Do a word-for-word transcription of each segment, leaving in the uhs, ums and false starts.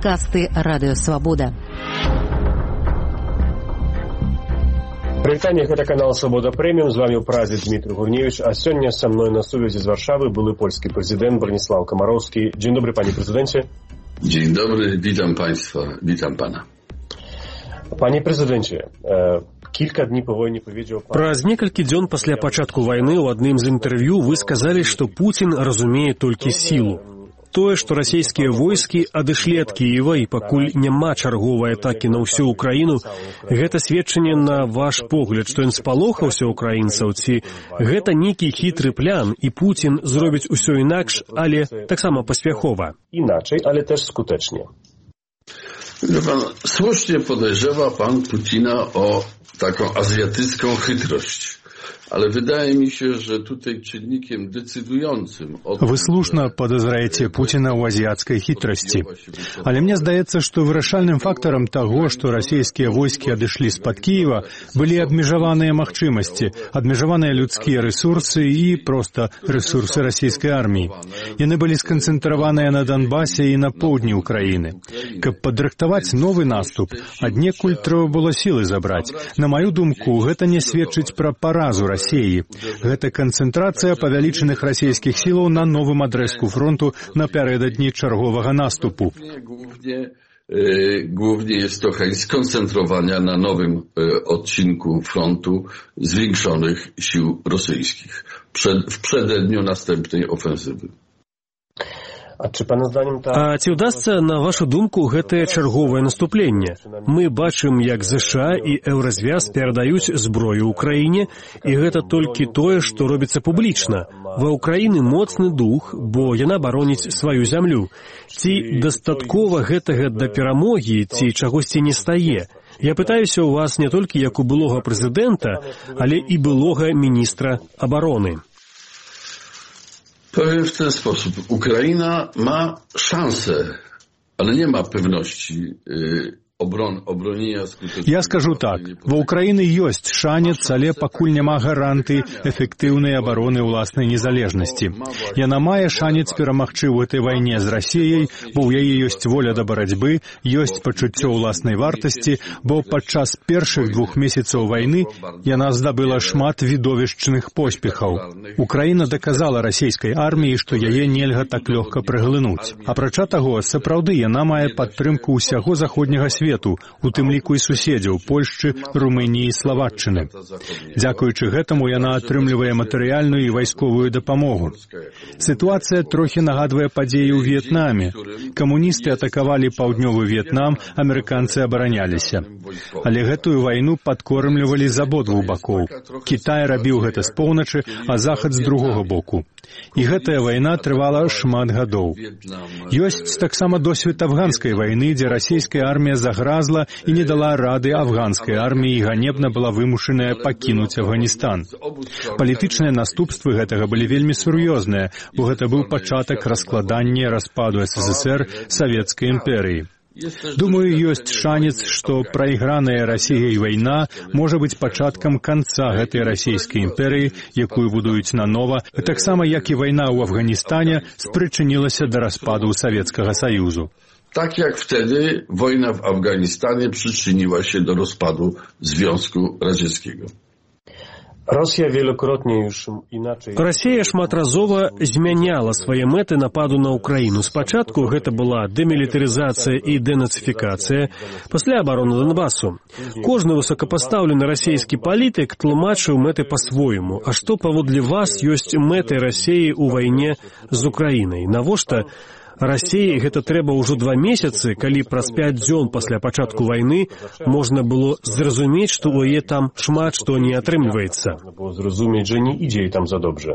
Падкасты Радыё Свабода. Прывітанне, гэта канал Свабода Прэміум, з вами ў Празе Дмітрий Гурневич, а сёння са мной на сувязі з Варшавы былы польскі прэзідэнт Браніслаў Камарowski. Dzień dobry, panie prezydencie. Dzień dobry, witam państwa, witam pana. Panie prezydencie, e, kilka dni po wojnie powiedział pan... Праз некалькі дзён пасля пачатку вайны ў адным з інтэрв'ю вы сказалі, што Пуцін разумее толькі сілу. Тое, што расійскія войскі адышлі ад Кіева і пакуль няма чарговай атакі на ўсю Украіну, гэта сведчанне на ваш погляд, што ён спалохаўся ўкраінцаў, ці гэта нейкі хітры план, і Пуцін зробіць усё інакш, але таксама паспяхова. Іначай, ale też skutecznie. Pan, słusznie podejrzewa pan Putina o taką azjatycką chytrość. Ale wydaje mi się, że tutaj czynnikiem decydującym... Вы слушна падазраеце Пуціна ў азіяцкай хітрасці. Але мне здаецца, што вырашальным фактарам таго, што расійскія войскі адышлі з-пад Кіева, былі абмежаваныя магчымасці, абмежаваныя людскія рэсурсы і проста рэсурсы расійскай арміі. Яны былі сканцэнтраваныя на Донбасе і на поўдні ўкраіны. Каб падрыхтаваць новы наступ, аднекуль трэба было сілы забраць. На маю думку, гэта не сведчыць пра паразу Расіі. Гэта канцэнтрацыя павялічаных расійскіх сілаў на новым адрэзку фронту напярэдадні чарговага наступу. Głównie jest to chęć skoncentrowania na nowym odcinku frontu zwiększonych sił rosyjskich przed, w przededniu następnej ofensywy. А ці, пана зданнем, та... А ці ўдасца, на вашу думку, гэтае чарговае наступленне? Мы бачым, як ЗША і Еўразвяз перадаюць зброю ўкраіне, і гэта толькі тое, што робіцца публічна. Ва ўкраіны моцны дух, бо яна бароніць сваю зямлю. Ці дастаткова гэтага да перамогі, ці чагосьці не стае? Я пытаюся ў вас не толькі як у былога прэзідэнта, але і былога міністра абароны. Powiem w ten sposób. Ukraina ma szansę, ale nie ma pewności yy, obron, obronienia skuteczności. Я скажу так. Ва Ўкраіны ёсць шанец, але пакуль няма гарантый эфектыўнай абароны ўласнай незалежнасці. Яна мае шанец перамагчы ў гэтай вайне з Расіяй, бо ў яе ёсць воля да барацьбы, ёсць пачуццё ўласнай вартасці, бо падчас першых двух месяцаў вайны яна здабыла шмат відовішчных поспехаў. Украіна даказала расійскай арміі, што яе нельга так лёгка праглынуць. Апрача таго, сапраўды яна мае падтрымку ўсяго заходняга свету, у тым ліку і суседзяў Польшчы, Румыніі і Славаччыны. Дзякуючы гэтаму яна атрымлівае матэрыяльную і вайсковую дапамогу. Сітуацыя трохі нагадвае падзеі ў В'етнаме. Камуністы атакавалі паўднёвы В'етнам, амерыканцы абараняліся. Але гэтую вайну падкормлівалі з абодвух бакоў. Кітай рабіў гэта з поўначы, а захад з другога боку. І гэтая вайна трывала шмат гадоў. Ёсць таксама досвед афганскай вайны, дзе расійская армія загразла і не дала рады афганскай арміі і ганебна была вымушаная пакінуць Афганістан. Палітычныя наступствы гэтага былі вельмі сур'ёзныя, бо гэта быў пачатак раскладання распаду СССР Савецкай імперыі. Думаю, ёсць шанец, што прайграная Расіяй вайна можа быць пачаткам канца гэтай расійскай імперыі, якую будуюць нанова, таксама як і вайна ў Афганістане спрычынілася да распаду Савецкага Саюзу. Tak jak wtedy wojna w Afganistanie przyczyniła się do rozpadu Związku Radzieckiego. Rosja wielokrotnie już inaczej... Расія шматразова змяняла свае мэты нападу на Украіну. Спачатку гэта была дэмілітарызацыя і дэнацыфікацыя, пасля абароны Донбасу. Кожны высокапастаўлены расійскі палітык тлумачыў мэты па-свойму. А што паводле вас ёсць мэтай Расіі ў вайне з Украінай? Навошта Расіі гэта трэба ўжо два месяцы, калі праз пяць дзён пасля пачатку вайны можна было зразумець, што ў яе там шмат што не атрымліваецца. Можна было зразумець, że nie idzie jej tam za dobrze.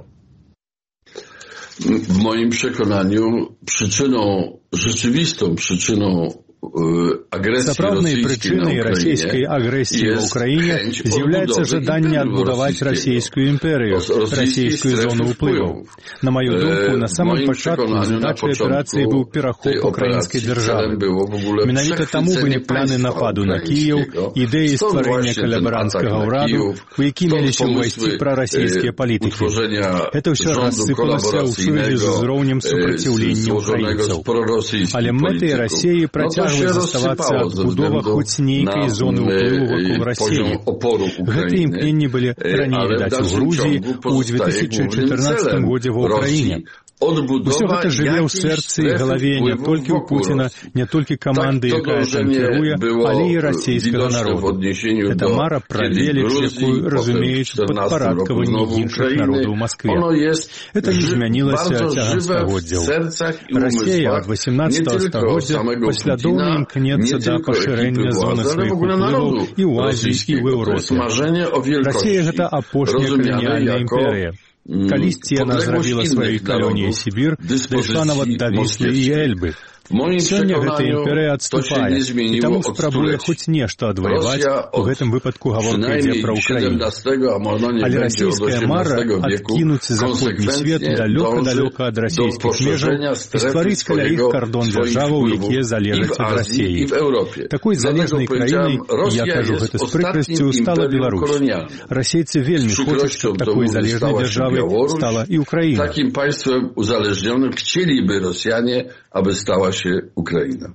W moim przekonaniu przyczyną, rzeczywistą przyczyną Сапраўднай прычынай расійскай агрэсіі ў Украіне з'яўляецца жаданне адбудаваць расійскую імперыю, расійскую зону ўплываў. На маю думку, на самым пачатку задачай аперацыі быў перахоп украінскай дзяржавы. Менавіта таму былі планы нападу на Кіеў, ідэі стварэння калабаранцкага ўраду, у які меліся ўвайсці прарасійскія палітыкі. Гэта ўсё рассыпалася ў сувязі з узроўнем супраціўлення украінцаў. Але мэтай Расіі працягвае заставацца адбудова хоць нейкай зоны ўплыву вакол Расіі. Гэтыя імкненні былі раней відаць у Грузіі, у две тысячи чатырнаццатым годзе ва Ўкраіне. Усё гэта жыве ў сэрцы і галаве не толькі ў Пуціна, не толькі каманды, якая там кіруе, але і расійскага народу. Гэта мара пра веліч, якую разумеюць падпарадкаванні іншых народаў у Маскве. Это не змянілася цягам стагоддзяў. Расія ад восемнадцатага стагоддзя паслядоўна імкнецца да пашырэння зоны сваіх уплываў і ў Азіі, і ў Еўропе. Расія — гэта апошняя каланіяльная імперыя. Калісьці яна зрабіла сваёй калоніяй Сібір, дайшла нават да Віслы і Эльбы. Сёння гэта імперыя адступае, і таму спрабуе хоць нешта адваяваць, у гэтым выпадку гаворка ідзе пра Ўкраіну. Але расійская мара адкінуць заходні свет далёка-далёка ад расійскіх межаў і стварыць каля іх кардон дзяржаваў, якія залежаць ад Расіі. Такой залежнай краінай, я кажу гэта з прыкрасцю, стала Беларусь. Расейцы вельмі хочуць, каб такой залежнай дзяржавай стала і Ўкраіна. Такім панствам узалежнionym chcieliby Rosjanie, aby stała się Ukraina.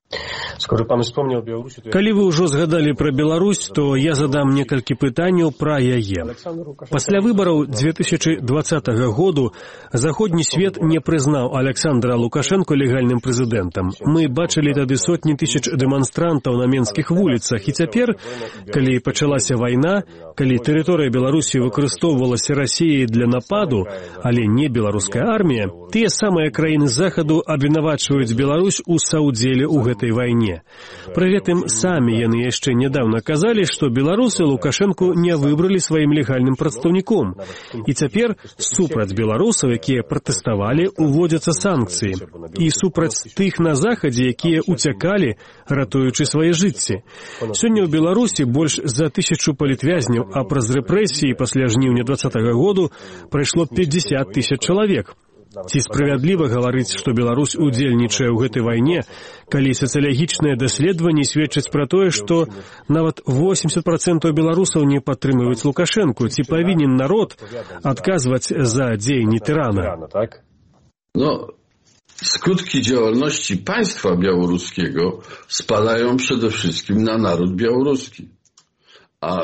Калі вы ўжо згадалі пра Беларусь, то я задам некалькі пытанняў пра яе. Пасля выбараў две тысячи двадцатага году заходні свет не прызнаў Александра Лукашенко легальным прэзідэнтам. Мы бачылі тады сотні тысяч дэманстрантаў на менскіх вуліцах, і цяпер, калі пачалася вайна, калі тэрыторыя Беларусі выкарыстоўвалася Расіяй для нападу, але не беларуская армія, тыя самыя краіны Захаду абвінавачваюць Беларусь у саўдзеле ў гэтай вайне. Пры гэтым самі яны яшчэ нядаўна казалі, што беларусы Лукашэнку не выбралі сваім легальным прадстаўніком. І цяпер супраць беларусаў, якія пратэставалі, уводзяцца санкцыі. І супраць тых на Захадзе, якія уцякалі, ратуючы свае жыцці. Сёння ў Беларусі больш за тысячу палітвязняў, а праз рэпрэсіі пасля жніўня двадцатага году прайшло пятьдесят тысяч чалавек. Ці справядліва гаварыць, што Беларусь удзельнічае ў гэтай вайне, калі сацыялагічныя даследаванні сведчаць пра тое, што нават восемьдесят процентов беларусаў не падтрымліваюць Лукашэнку? Ці павінен народ адказваць за дзеянні тyrana? No, skutki działalności państwa białoruskiego spadają przede wszystkim na naród białoruski. A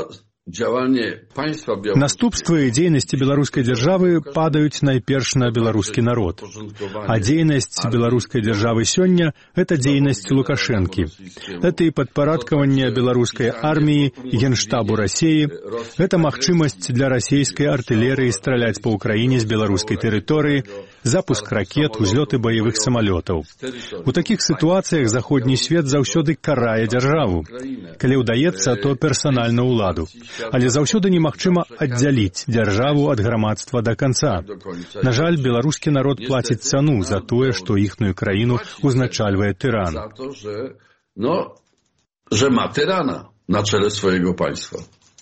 Наступствы дзейнасці беларускай дзяржавы падаюць найперш на беларускі народ. А дзейнасць беларускай дзяржавы сёння — гэта дзейнасць Лукашэнкі. Это і падпарадкаванне беларускай арміі, генштабу Расіі, гэта магчымасць для расійскай артылерыі страляць па Ўкраіне з беларускай тэрыторыі, запуск ракет, узлёты баявых самалётаў. У такіх сітуацыях заходні свет заўсёды карае дзяржаву. Калі ўдаецца, то персанальна ўладу. Але заўсёды немагчыма аддзяліць дзяржаву ад грамадства да канца. На жаль, беларускі народ плаціць цану за тое, што іхную краіну узначальвае тyrан. No, że ma tyrana na czele swojego państwa.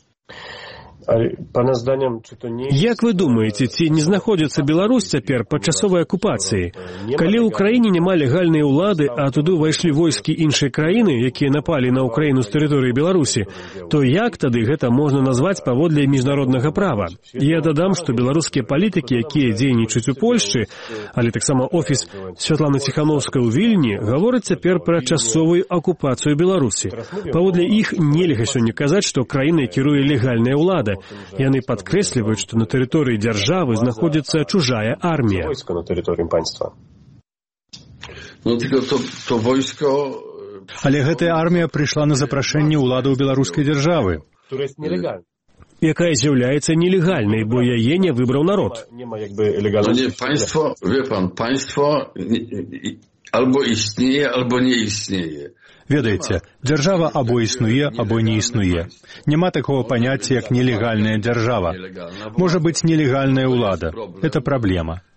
Як вы думаеце, ці не знаходзіцца Беларусь цяпер пад часовай акупацыяй? Калі ў краіне няма легальнай улады, а туды ўвайшлі войскі іншай краіны, якія напалі на Украіну з тэрыторыі Беларусі, то як тады гэта можна назваць паводле міжнароднага права? Я дадам, што беларускія палітыкі, якія дзейнічаюць у Польшчы, але таксама офіс Святланы Ціхановскай у Вільні, гавораць цяпер пра часовую акупацыю Беларусі. Паводле іх нельга сёння казаць, што краінай кіруе легальная ўлада. Яны падкрэсліваюць, што на тэрыторыі дзяржавы знаходзіцца чужая армія. Войска на тэрыторыі панства. Ну, то, то войско... Але гэтая армія прыйшла на запрашэнне ўладаў беларускай дзяржавы, якая з'яўляецца нелегальнай, бо яе не выбраў народ. Państwo, wie pan, państwo albo istnieje, albo nie istnieje. Ведаеце, дзяржава або існуе, або не існуе. Няма такого паняцця, як нелегальная дзяржава. Можа быць нелегальная ўлада. Это праблема.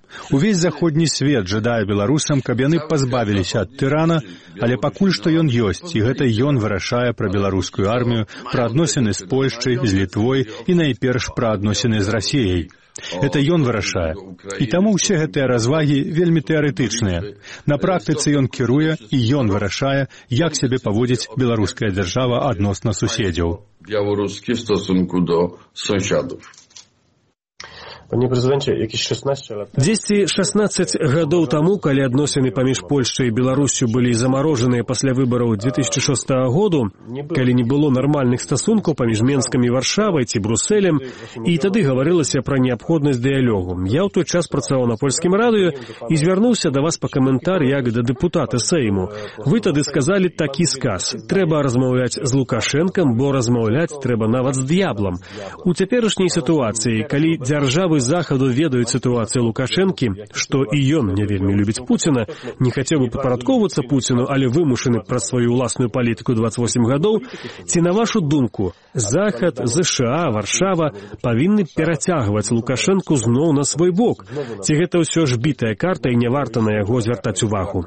Увесь заходні свет жадае беларусам, каб яны пазбавіліся ад тырана, але пакуль што ён ёсць, і гэта ён вырашае пра беларускую армію, пра адносіны з Польшчай, з Літвой і найперш пра адносіны з Расіяй. Это ён вырашае. І таму ўсе гэтыя развагі вельмі тэарэтычныя. На практыцы ён кіруе, і ён вырашае, як сябе паводзіць беларуская дзяржава адносна суседзяў. Białoruskie w stosunku do sąsiadów. Panie prezydencie, jakieś szesnaście lat temu... дзесяць шаснаццаць гадоў таму, калі адносіны паміж Польшчай і Беларуссю былі замарожаныя пасля выбараў две тысячи шостага году, калі не было нармальных стасункаў паміж Менскам і Варшавай ці Брусэлем, і тады гаварылася пра неабходнасць дыялогу. Я ў той час працаваў на польскім радыё і звярнуўся да вас па каментар як да дэпутата Сейму. Вы тады сказалі такі сказ: трэба размаўляць з Лукашэнкам, бо размаўляць трэба нават з д'яблам. У цяперашняй сітуацыі, калі дзяржавы захаду ведаюць сітуацыю Лукашэнкі, што і ён не вельмі любіць Пуціна, не хацеў бы падпарадкоўвацца Пуціну, але вымушаны праз сваю ўласную палітыку дваццаць восем гадоў, ці, на вашу думку, Захад, ЗША, Варшава павінны перацягваць Лукашэнку зноў на свой бок? Ці гэта ўсё ж бітая карта і не варта на яго звяртаць увагу?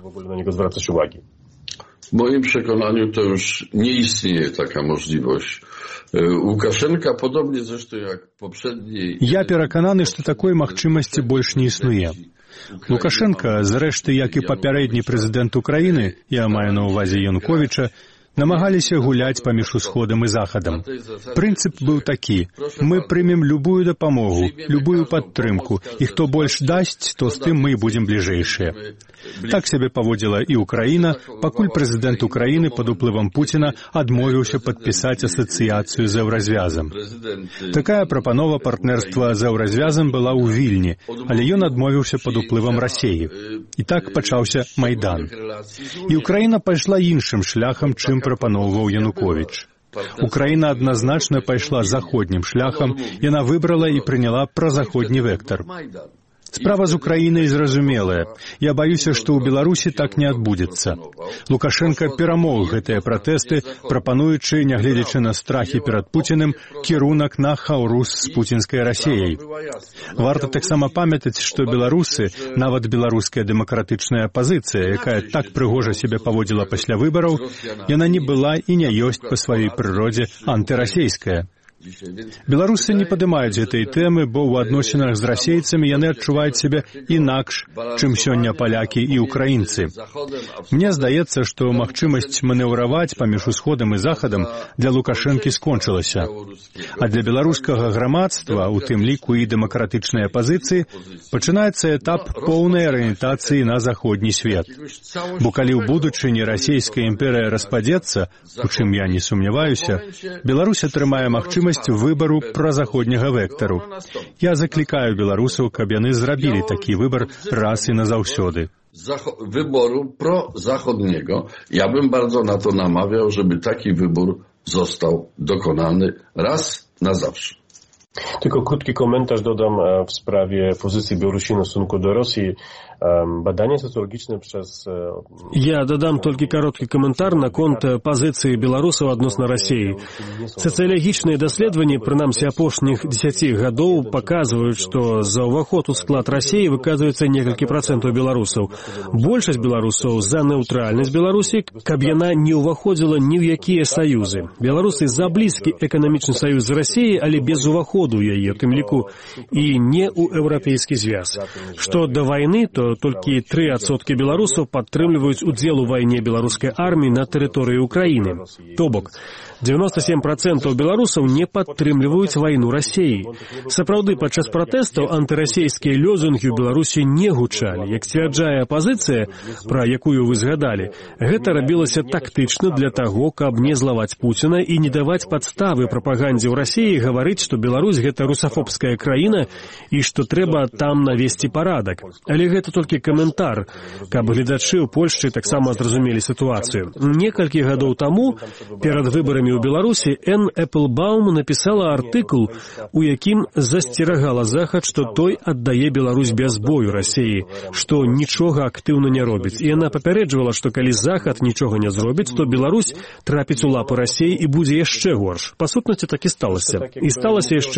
W moim przekonaniu to już nie istnieje taka możliwość. Łukaszenka, podobnie zresztą jak poprzedniej... Я перакананы, што такой магчымасці больш не існуе. Лукашенко, зрэшты, як і папярэдні прэзідэнт Украіны, я маю на ўвазе Януковіча, намагаліся гуляць паміж усходам і захадам. Прынцып быў такі: мы прымем любую дапамогу, любую падтрымку, і хто больш дасць, то з тым мы і будзем бліжэйшыя. Так сябе паводзіла і Украіна, пакуль прэзідэнт Украіны пад уплывам Пуціна адмовіўся падпісаць асацыяцыю з еўразвязам. Такая прапанова партнерства з еўразвязам была ў Вільні, але ён адмовіўся пад уплывам Расіі. І так пачаўся Майдан. І Украіна пайшла іншым шляхам, чым прапаноўваў Януковіч. Украіна адназначна пайшла заходнім шляхам, яна выбрала і прыняла празаходні вектар. Справа з Украінай зразумелая. Я баюся, што ў Беларусі так не адбудзецца. Лукашенко перамог гэтыя пратэсты, прапануючы, нягледзячы на страхі перад Пуціним, кірунак на хаўрус з пуцінскай Расіяй. Варта таксама памятаць, што беларусы, нават беларуская дэмакратычная апазіцыя, якая так прыгожа сябе паводзіла пасля выбараў, яна не была і не ёсць па сваёй прыродзе антырасейская. Беларусы не падымаюць гэтай тэмы, бо ў адносінах з расейцамі яны адчуваюць сябе інакш, чым сёння палякі і украінцы. Мне здаецца, што магчымасць манеўраваць паміж усходам і захадам для Лукашэнкі скончылася. А для беларускага грамадства, у тым ліку і дэмакратычнай апазіцыі, пачынаецца этап поўнай арыентацыі на заходні свет. Бо калі ў будучыні расійская імперыя распадзецца, у чым я не сумняваюся, Беларусь атрымае магчымасць выбару празаходняга вектару. Я заклікаю беларусаў, каб яны зрабілі такі выбар раз і назаўсёды. Wyboru prozachodniego. Ja bym bardzo na to namawiał, żeby taki wybór został dokonany raz na zawsze. Tylko krótki komentarz dodam w sprawie pozycji Białorusini w stosunku do Rosji. Badania socjologiczne przez... Я дадам толькі кароткі каментар наконт пазіцыі беларусаў адносна Расіі. Сацыялагічныя даследаванні, прынамсі апошніх дзесяці гадоў, паказваюць, што за ўваход у склад Расіі выказваецца некалькі працэнтаў беларусаў. Большасць беларусаў за нейтральнасць Беларусі, каб яна не ўваходзіла ні ў якія саюзы. Беларусы за блізкі эканамічны саюз з Расіяй, але без уваходу ў яе, у тым ліку і не ў еўрапейскі звяз. Што да вайны, то толькі тры адсоткі беларусаў падтрымліваюць удзел у вайне беларускай арміі на тэрыторыі Украіны. То бок, дзевяносто семь процентаў беларусаў не падтрымліваюць вайну Расіі. Сапраўды, падчас пратэстаў антырасійскія лёзунгі ў Беларусі не гучалі. Як сцвярджае апазіцыя, пра якую вы згадалі, гэта рабілася тактычна для таго, каб не злаваць Пуціна і не даваць падставы прапагандзе ў Расіі гаварыць, што Беларусь — гэта русафобская краіна і што трэба там навесці парадак. Але гэта толькі каментар, каб гледачы ў Польшчы таксама зразумелі сітуацыю. Некалькі гадоў таму, перад выбарамі ў Беларусі, Энн Эпплбаум напісала артыкул, у якім засцерагала Захад, што той аддае Беларусь без бою Расіі, што нічога актыўна не робіць. І яна папярэджвала, што калі Захад нічога не зробіць, то Беларусь трапіць у лапы Расіі і будзе яшчэ горш. Па сутнасці так і сталася. І сталася яшчэ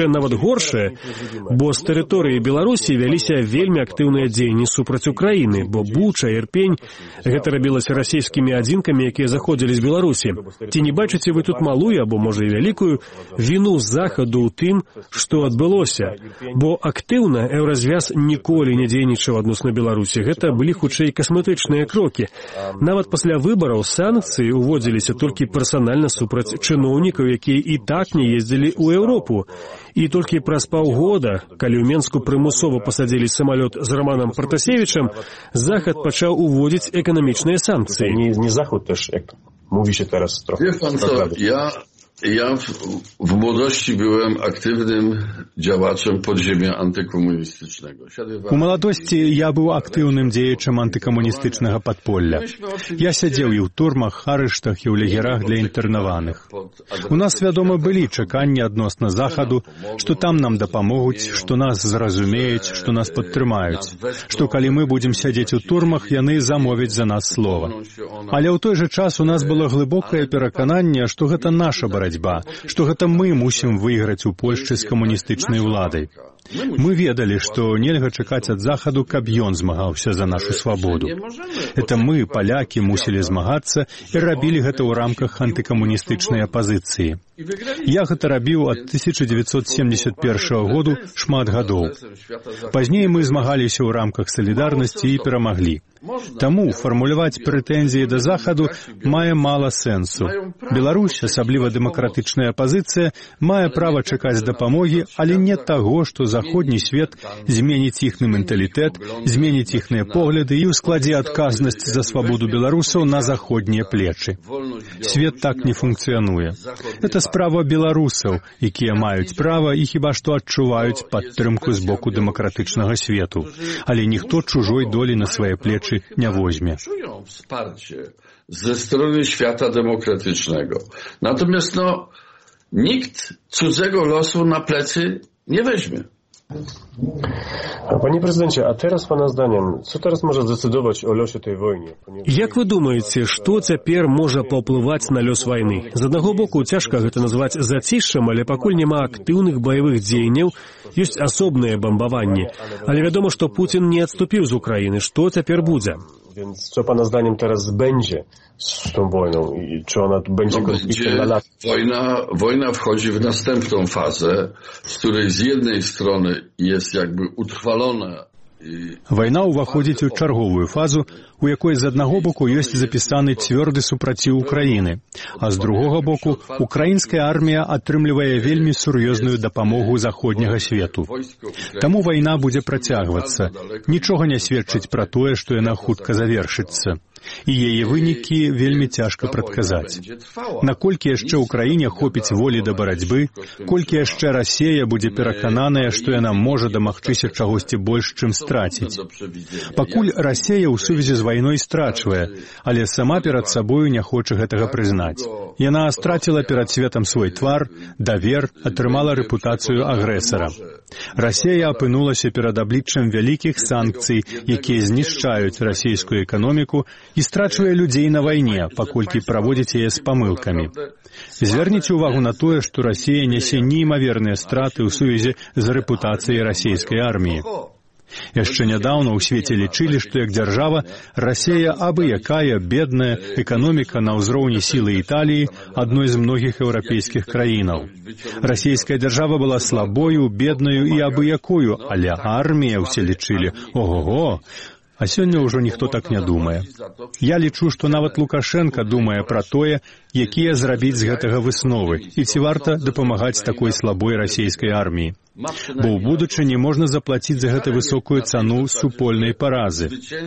яшчэ нават горшае, бо з тэрыторыі Беларусі вяліся вельмі актыўныя дзеянні супраць Украіны, бо Буча, Ірпень — гэта рабілася расійскімі адзінкамі, якія заходзілі з Беларусі. Ці не бачыце вы тут малую, або, можа, і вялікую, віну Захаду ў тым, што адбылося? Бо актыўна Еўразвяз ніколі не дзейнічаў адносна Беларусі. Гэта былі, хутчэй, касметычныя крокі. Нават пасля выбараў санкцыі уводзіліся толькі персанальна супраць чыноўнікаў, якія і так не ездзілі ў Еўропу. І толькі праз паўгода, калі ў Менску прымусова пасадзілі самалёт з Романом Пратасевічам, Захад пачаў уводзіць эканамічныя санкцыі. Nie, nie Zachód też, jak mówi się teraz trochę. Wie pan co, ja, ja w, w młodości byłem aktywnym działaczem podziemia antykomunistycznego. У маладосці я быў актыўным дзеячам антыкамуністычнага падполля. Я сядзеў і ў турмах, арыштах і ў лагерах для інтэрнаваных. У нас, вядома, былі чаканні адносна Захаду, што там нам дапамогуць, што нас зразумеюць, што нас падтрымаюць, што калі мы будзем сядзець у турмах, яны замовяць за нас слова. Але ў той жа час у нас было глыбокае перакананне, што гэта наша барацьба, што гэта мы мусім выйграць у Польшчы з камуністычнай уладай. Мы ведалі, што нельга чакаць ад Захаду, каб ён змагаўся за нашу свабоду. Это мы, палякі, мусілі змагацца і рабілі гэта ў рамках антыкамуністычнай апазіцыі. Я гэта рабіў ад тысяча дзевяцьсот семдзесят першага году шмат гадоў. Пазней мы змагаліся ў рамках салідарнасці і перамаглі. Таму фармуляваць прэтэнзіі да Захаду мае мала сэнсу. Беларусь, асабліва дэмакратычная апазіцыя, мае права чакаць дапамогі, але не таго, што заходні свет зменіць іхны менталітэт, зменіць іхныя погляды і ўскладзе адказнасць за свабоду беларусаў на заходнія плечы. Свет так не функцыянуе. Это справа беларусаў, якія маюць права і хіба што адчуваюць падтрымку з боку дэмакратычнага свету. Але ніхто чужой долі на свае плечы nie weźmie. Czują wsparcie ze strony świata demokratycznego. Natomiast no, nikt cudzego losu na plecy nie weźmie. Panie prezydencie, a teraz pana zdaniem, co teraz może zdecydować o losie tej wojny? Як вы думаеце, што цяпер можа паўплываць на лёс вайны? З аднаго боку, цяжка гэта назваць зацішшам, але пакуль няма актыўных баявых дзеянняў, ёсць асобныя бамбаванні. Але вядома, што Пуцін не адступіў з Украіны. Што цяпер будзе? Więc co pana zdaniem teraz będzie z tą wojną i czy ona będzie no, konfliktem na lata? Wojna, wojna wchodzi w następną fazę, z której z jednej strony jest jakby utrwalona. Вайна ўваходзіць у чарговую фазу, у якой з аднаго боку ёсць запісаны цвёрды супраціў Украіны, а з другога боку украінская армія атрымлівае вельмі сур'ёзную дапамогу заходняга свету. Таму вайна будзе працягвацца. Нічога не сведчыць пра тое, што яна хутка завершыцца. І яе вынікі вельмі цяжка прадказаць. Наколькі яшчэ ўкраіне хопіць волі да барацьбы, колькі яшчэ Расія будзе перакананая, што яна можа дамагчыся чагосьці больш, чым страціць. Пакуль Расія ў сувязі з вайной страчвае, але сама перад сабою не хоча гэтага прызнаць. Яна страціла перад светам свой твар, давер, атрымала рэпутацыю агрэсара. Расія апынулася перад абліччам вялікіх санкцый, якія знішчаюць расійскую эканоміку і страчвае людзей на вайне, паколькі праводзіць яе з памылкамі. Звярніце ўвагу на тое, што Расія нясе неймаверныя страты ў сувязі з рэпутацыяй расійскай арміі. Яшчэ нядаўна ў свеце лічылі, што як дзяржава Расія абы якая бедная эканоміка на ўзроўні сілы Італіі, адной з многіх еўрапейскіх краінаў. Расійская дзяржава была слабою, беднаю і абы якою, але армія ўсе лічылі, ого-го, а сёння ўжо ніхто так не думае. Я лічу, што нават Лукашенка думае пра тое, якія зрабіць з гэтага высновы, і ці варта дапамагаць такой слабой расійскай арміі. Бо ў будучыні можна заплаціць за гэта высокую цану супольнай паразы.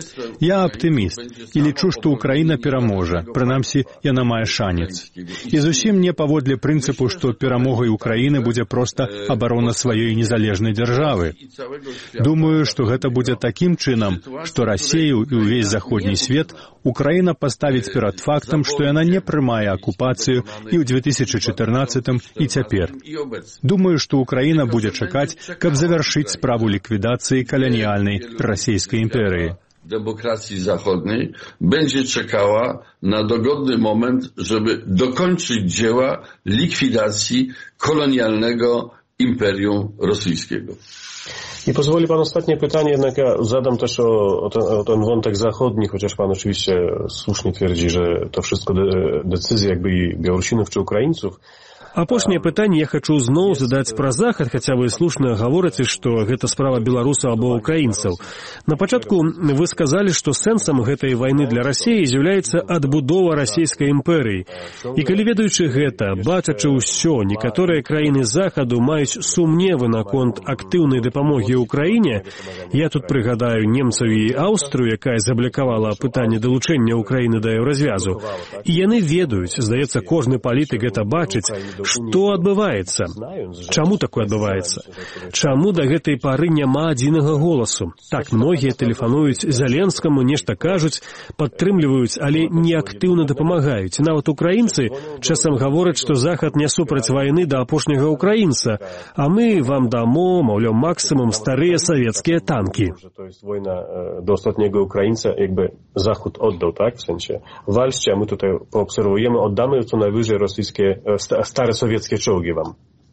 Я аптыміст і лічу, што Украіна пераможа, прынамсі, яна мае шанец. І зусім не паводле прынцыпу, што перамогай Украіны будзе проста абарона сваёй незалежнай дзяржавы. Думаю, што гэта будзе такім чынам, што Расію і ўвесь заходні свет Украіна паставіць перад фактам, што яна не прымае акупацыю і ў две тысячы чатырнаццатым і цяпер. Думаю, што Украіна будзе чакаць, каб завяршыць справу ліквідацыі каланіяльнай расійскай імперыі. Demokracji zachodniej będzie czekała na dogodny moment, żeby dokończyć dzieła likwidacji kolonialnego Imperium Rosyjskiego. I pozwoli pan ostatnie pytanie, jednak ja zadam też o, o, ten, o ten wątek zachodni, chociaż pan oczywiście słusznie twierdzi, że to wszystko de, decyzje jakby i Białorusinów czy Ukraińców. Апошняе пытанне я хачу зноў задаць пра захад, хаця вы слушна гаворыце, што гэта справа беларусаў або украінцаў. На пачатку вы сказалі, што сэнсам гэтай вайны для Расіі з'яўляецца адбудова расійскай імперыі. І калі ведаючы гэта, бачачы ўсё, некаторыя краіны захаду маюць сумневы наконт актыўнай дапамогі ўкраіне, я тут прыгадаю немцаў і Аўстрыю, якая заблакавала пытанне далучэння Украіны да еўразвязу. І яны ведаюць, здаецца, кожны палітык гэта бачыць, што адбываецца? Чаму такое адбываецца? Чаму да гэтай пары няма адзінага голасу? Так, многія тэлефануюць Зеленскаму, нешта кажуць, падтрымліваюць, але не актыўна дапамагаюць. Нават украінцы часам гавораць, што Захад не супраць вайны да апошняга украінца, а мы вам дамо, маўляў, максимум старыя савецкія танкі. То есть война до ostatniego Ukraińca jakby Zachód oddał, tak? W sensie walczcie, a my tutaj poobserwujemy, oddamy co najwyżej rosyjskie, stare sowieckie czołgi wam.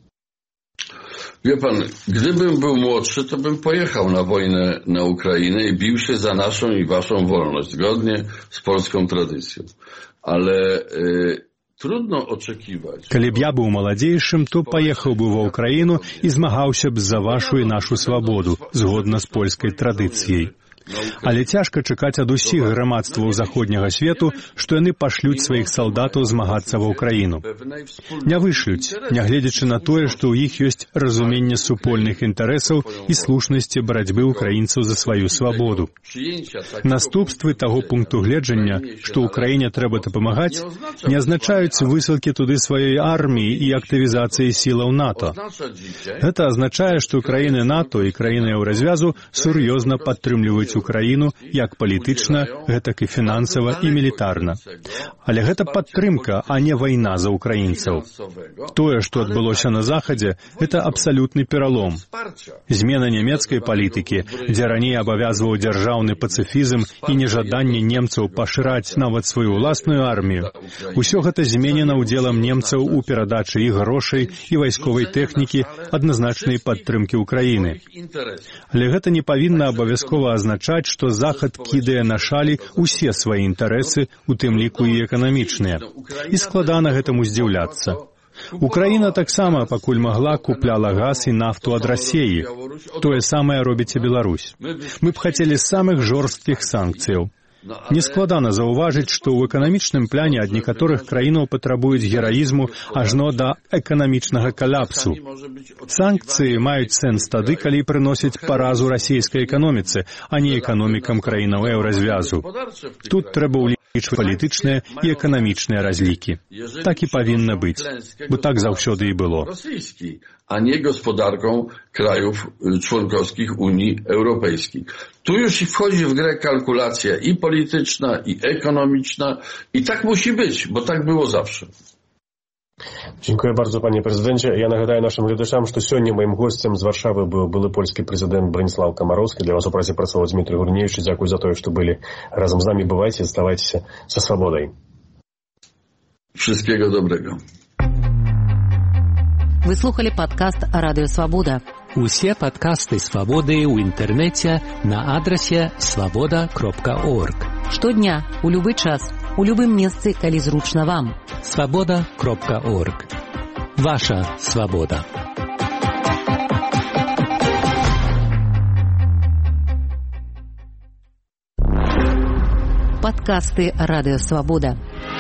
Wie pan, gdybym był młodszy, to bym pojechał na wojnę na Ukrainę i bił się za naszą i waszą wolność, zgodnie z polską tradycją. Ale y, trudno oczekiwać... Калі б я быў маладзейшым, то паехаў бы ва Ўкраіну і змагаўся б за вашу і нашу свабоду, згодна з польскай традыцыяй. Але цяжка чакаць ад усіх грамадстваў заходняга свету, што яны пашлюць сваіх салдатаў змагацца ва Ўкраіну. Не вышлюць, нягледзячы на тое, што ў іх ёсць разуменне супольных інтарэсаў і слушнасці барацьбы ўкраінцаў за сваю свабоду. Наступствы таго пункту гледжання, што ўкраіне трэба дапамагаць, не азначаюць высылкі туды сваёй арміі і актывізацыі сілаў НАТО. Гэта азначае, што краіны НАТО і краіны Еўразвязу сур'ёзна падтрымліваюць Украіну як палітычна, гэтак і фінансава і мілітарна. Але гэта падтрымка, а не вайна за украінцаў. Тое, што адбылося на Захадзе, гэта абсалютны пералом. Змена нямецкай палітыкі, дзе раней абавязваў дзяржаўны пацыфізм і нежаданне немцаў пашыраць нават сваю ўласную армію. Усё гэта зменена ўдзелам немцаў у перадачы іх грошай і вайсковай тэхнікі адназначнай падтрымкі Украіны. Але гэта не павінна абавязкова азначаць, што Захад кідае на шалі ўсе свае інтарэсы, у тым ліку і эканамічныя. І складана гэтаму здзіўляцца. Украіна таксама, пакуль магла, купляла газ і нафту ад Расіі. Тое самае робіць і Беларусь. Мы б хацелі самых жорсткіх санкцыяў. Нескладана заўважыць, што ў эканамічным пляне ад некаторых краінаў патрабуюць гераізму ажно да эканамічнага калапсу. Санкцыі маюць сэнс тады, калі прыносяць паразу расійскай эканоміцы, а не эканомікам краінаў Еўразвязу. Тут трэба ўлічваць палітычныя і эканамічныя разлікі. Так і павінна быць, бо так заўсёды і было. A nie gospodarką krajów członkowskich Unii Europejskiej. Tu już wchodzi w grę kalkulacja i polityczna, i ekonomiczna i tak musi być, bo tak było zawsze. Dziękuję bardzo, panie prezydencie. Ja нагадаю нашим глядачам, що сьогодні моїм гостем з Варшави був były польський президент Броніслав Камаровський. Для вас у праці працював Дмитрий Гурневич. Дякую за те, що були разом з нами. Бувайте, оставайтесь со свободой. Wszystkiego dobrego. Вы слухали падкаст Радыё Свабода. Усе падкасты Свабоды ў інтэрнэце на адрасе свабода кропка орг. Штодня, у любы час, у любым месцы, калі зручна вам. свабода кропка орг. Ваша свабода. Падкасты Радыё Свабода.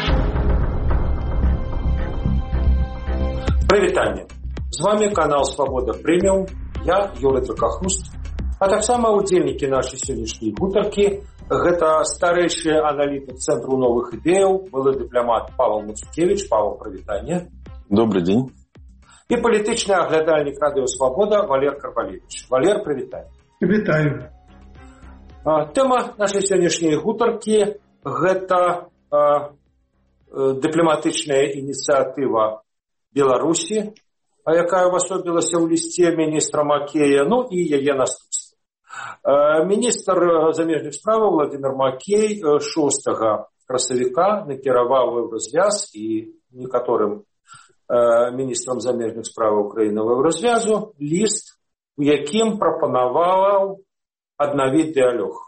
Прывітанне! З вами канал Свабода Прэміум, я Юрый Дракахуст, а таксама удзельнікі нашай сённяшняй гутаркі. Гэта старэйшы аналітык Цэнтру новых ідэяў, былы дыпламат Павел Мацукевич. Павел, прывітанне. Добрый день. І палітычны аглядальнік Радыё Свабода Валер Карбалевич. Валер, прывітанне. Вітаю. Тэма нашай сённяшняй гутаркі гэта а, дыпламатычная ініцыятыва Беларусі, а якая ўвасобілася ў лісце міністра Макея, ну і яе наступствы. Міністр замежных справаў Владимир Макей шостага красавіка накіраваў Еўразвяз і некаторым міністрам замежных справаў Украінавага развязу ліст, у якім прапанаваў аднавіць дыялог.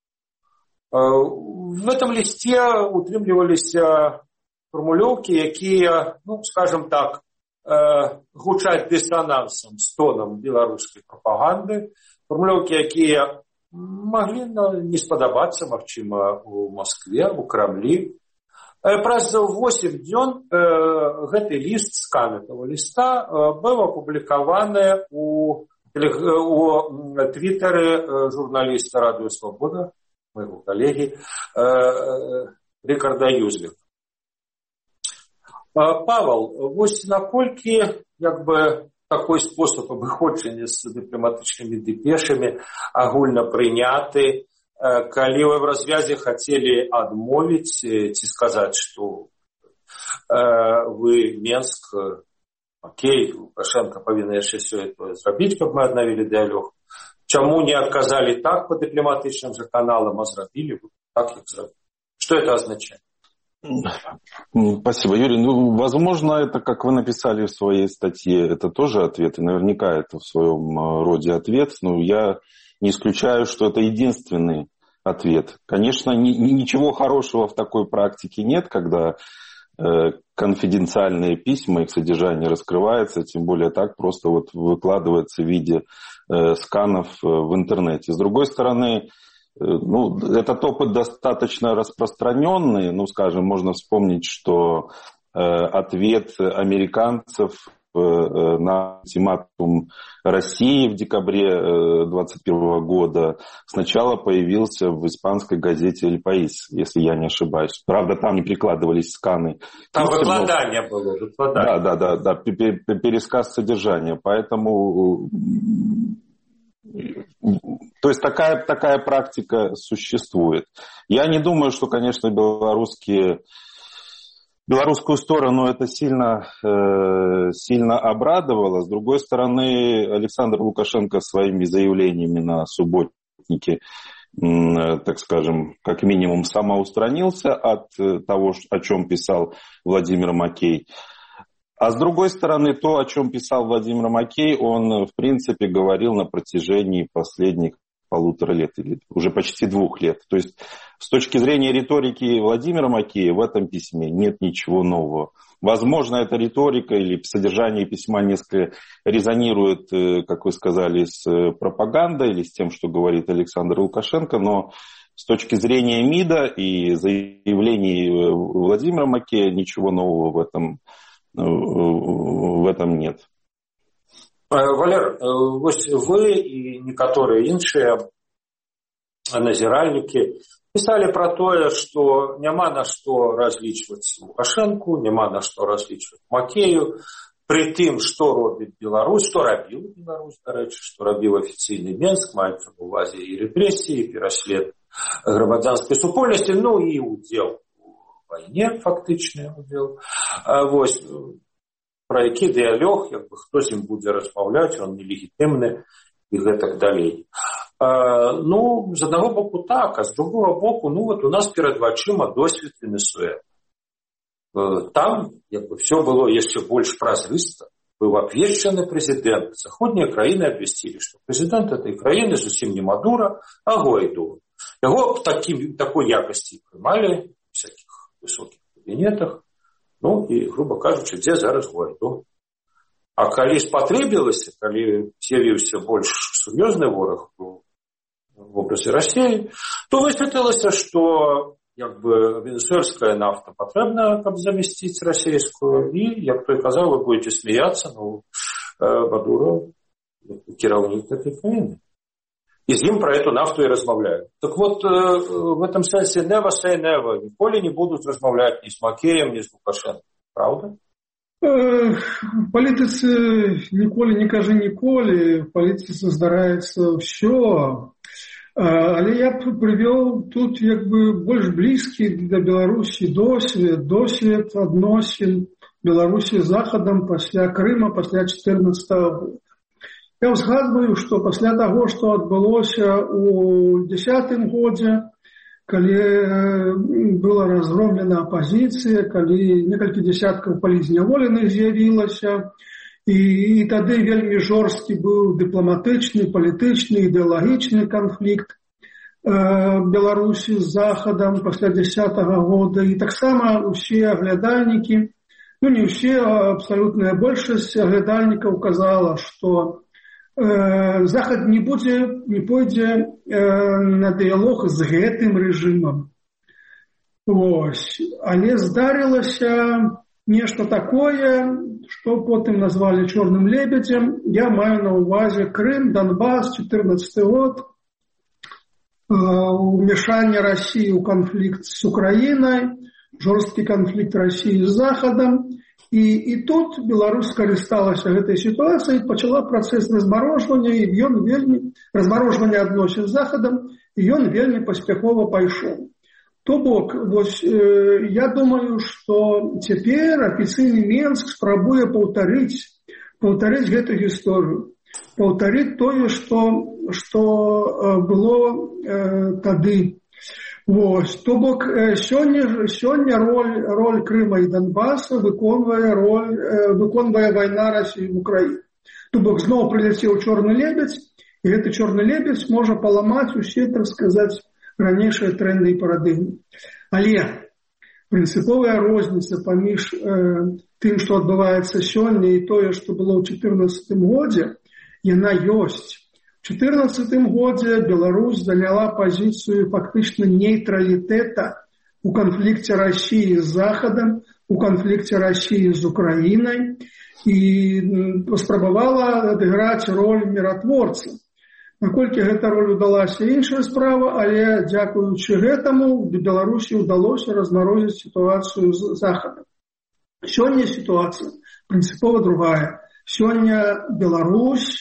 В этом листе утрымлівались формулёўки, якія, ну, скажем так, гучаць диссонансом с тоном беларускай пропаганды, формулёўки, якія могли не спадабацца, магчыма, у Москве, у Крамлі. Праз восемь дзён гэты ліст, скан этого листа, быў апублікаваны у, у твиттере журналіста Радыё Свабода, моего коллеги, Рикарда Юзвика. Павел, вось наколькі, як бы, такой способ абыходжання з дыпламатычнымі дэпешамі агульна прыняты, калі вы в развязе хацелі адмовіць ці сказаць, што вы Менск, окей, Лукашенко павінен яшчэ сёе-тое зрабіць, каб мы аднавілі дыялог. Чему не отказали так по дипломатичным же каналам, а зробили так, как зробили? Что это означает? Спасибо, Юрий. Ну, возможно, это, как вы написали в своей статье, это тоже ответ, и наверняка это в своем роде ответ. Но я не исключаю, что это единственный ответ. Конечно, ни, ничего хорошего в такой практике нет, когда э, конфиденциальные письма, их содержание раскрывается, тем более так просто вот выкладывается в виде э, сканов э, в интернете. С другой стороны, ну, этот опыт достаточно распространенный. Ну, скажем, можно вспомнить, что э, ответ американцев э, на ультиматум России в декабре двадцать первого года сначала появился в испанской газете «Эль Паис», если я не ошибаюсь. Правда, там не прикладывались сканы. Там выкладание но... было. Выкладание. Да, да, да, да, пересказ содержания. Поэтому... То есть такая, такая практика существует. Я не думаю, что, конечно, белорусские, белорусскую сторону это сильно, э, сильно обрадовало. С другой стороны, Александр Лукашенко своими заявлениями на субботнике, э, так скажем, как минимум самоустранился от того, о чем писал Владимир Макей. А с другой стороны, то, о чем писал Владимир Макей, он, в принципе, говорил на протяжении последних полутора лет, или уже почти двух лет. То есть, с точки зрения риторики Владимира Макея, в этом письме нет ничего нового. Возможно, эта риторика или содержание письма несколько резонирует, как вы сказали, с пропагандой или с тем, что говорит Александр Лукашенко, но с точки зрения МИДа и заявлений Владимира Макея ничего нового в этом в этом нет. Валер, вы и некоторые іншыя назіральнікі писали про то, что няма на что различивать Лукашенко, няма на что различивать Макею, при тым, что робит Беларусь, что рабіла Беларусь, до речі, что рабіў официальный Менск, маецца в увазе и репрессии, и пераслед грамадзянской супольнасці, ну и удел войне фактычны удел. Вось, про які дыялог, як бы хто з ім будзе размаўляць, он нелегітымны і гэтак далей. Ну, з аднаго боку так, а з другого боку, ну вот у нас перад вачыма досвед Венесуэлы. Там, як бы, все было яшчэ больш празрыста. Быў абвешчаны прэзідэнт. Заходнія краіны абвясцілі, што прэзідэнт этой краіны зусім не Мадура, а Гуайдо. Яго в таким, такой якасці прымалі в всяких высоких кабінетах, ну і, грубо кажучы, дзе зараз Гуайдо. А калі спатрэбілася, калі з'явіўся больш сур'ёзны вораг в вобразе Расіі, то высветлілася, што як бы венесуэльская нафта патрэбна, каб замясціць расійскую, і, як той казаў, вы будете смеяться, ну, Мадуро кіраўнік этой краіны. И с ним про эту нафту и размовляют. Так вот, в этом смысле never say never. Ніколі не будут размовлять ни с Макеем, ни с Лукашенко. Правда? В палітыцы ніколі не кажы ніколі. В палітыцы здараецца ўсё. Але я б прывёў тут як бы больш блізкі для Беларусі досвед, досвед адносін Беларусі з Захадам пасля Крыма, пасля чатырнаццатага года. Я ўзгадваю, што пасля таго, што адбылося ў дзесятым годзе, калі была разгромлена апазіцыя, калі некалькі дзясяткаў палізняволеных з'явілася, і, і тады вельмі жорсткі быў дыпламатычны, палітычны, ідэалагічны канфлікт Беларусі з Захадам пасля дзесятага года. І таксама усе аглядальнікі, ну не ўсе, а абсалютная большасць аглядальнікаў казала, што э, Захад не будзе, не пойдзе э, на дыялог з гэтым рэжымам. Вось. Але здарылася нешта такое, што потым назвалі чорным лебедзем. Я маю на ўвазе Крым, Донбас, чатырнаццаты год, умешание России в конфликт с Украиной, жесткий конфликт России с Заходом. И, и тут Беларусь скористалась этой ситуацией, начала процесс размороживания, и он вельми, размороживание адносін з Захадом, и он вельми паспяхова пайшоў. То бок, вось, э, я думаю, что теперь официальный Минск спрабуе паўтарыць, паўтарыць эту историю. Паўтарыць тое, што, што было э, тады. Вось. То бок, э, сёння, сёння роль, роль Крыма і Донбасса выконвае, роль, э, выконвае вайна России в Украине. То бок, зноў прыляцеў чорны лебедзь, і гэты чорны лебедзь можа паламаць усе, так сказаць, ранейшыя тренды і парадыгмы. Але прынцыповая розніца паміж э, тым, што адбываецца сёння, і тое, што было ў чатырнаццатым годзе, яна ёсць. В чатырнаццатым годзе Беларусь заняла пазіцыю фактычна нейтралітэта у канфлікце России з Захадам, у канфлікце России з Украінай і паспрабавала адыграць роль міратворца. Наколькі гэта роль удалася, іншая справа, але дзякуючы гэтаму Беларусі ўдалося размарозіць сітуацыю з Захадам. Сёння сітуацыя прынцыпова другая. Сёння Беларусь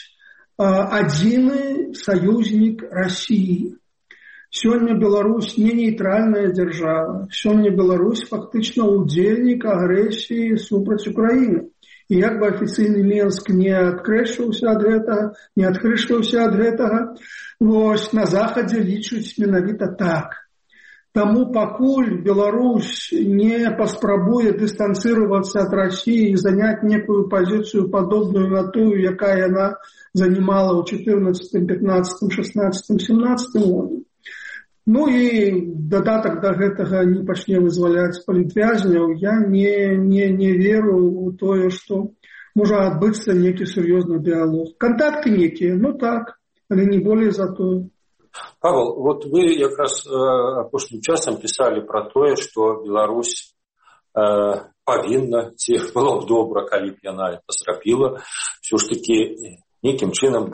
адзіны саюзнік России. Сёння Беларусь не нейтральная дзяржава. Сёння Беларусь фактычна удзельнік агрэсіі супраць Украіны. І як бы афіцыйны Мінск не адкрэсліўся ад гэтага, не адхрышваўся ад гэтага, вось на Захадзе лічаць менавіта так. Таму пакуль Беларусь не паспрабуе дыстанцыравацца ад России і заняць некую пазіцыю падобную на тую, якая яна занимала ў чатырнаццатым, пятнаццатым, шестнаццатым, семнаццатым годзе. Ну і дадатак да гэтага не пачне вызваляць палітвязняў, я не, не, не веру ў тое, што можа адбыцца некі сур'ёзны дыялог. Кантакты некія, ну так, але не болей за тое. Павел, вот вы якраз э, апошнім часам пісалі пра тое, што Беларусь э, павінна, ці было б добра, калі б яна это зрабіла, ўсё ж такі некім чынам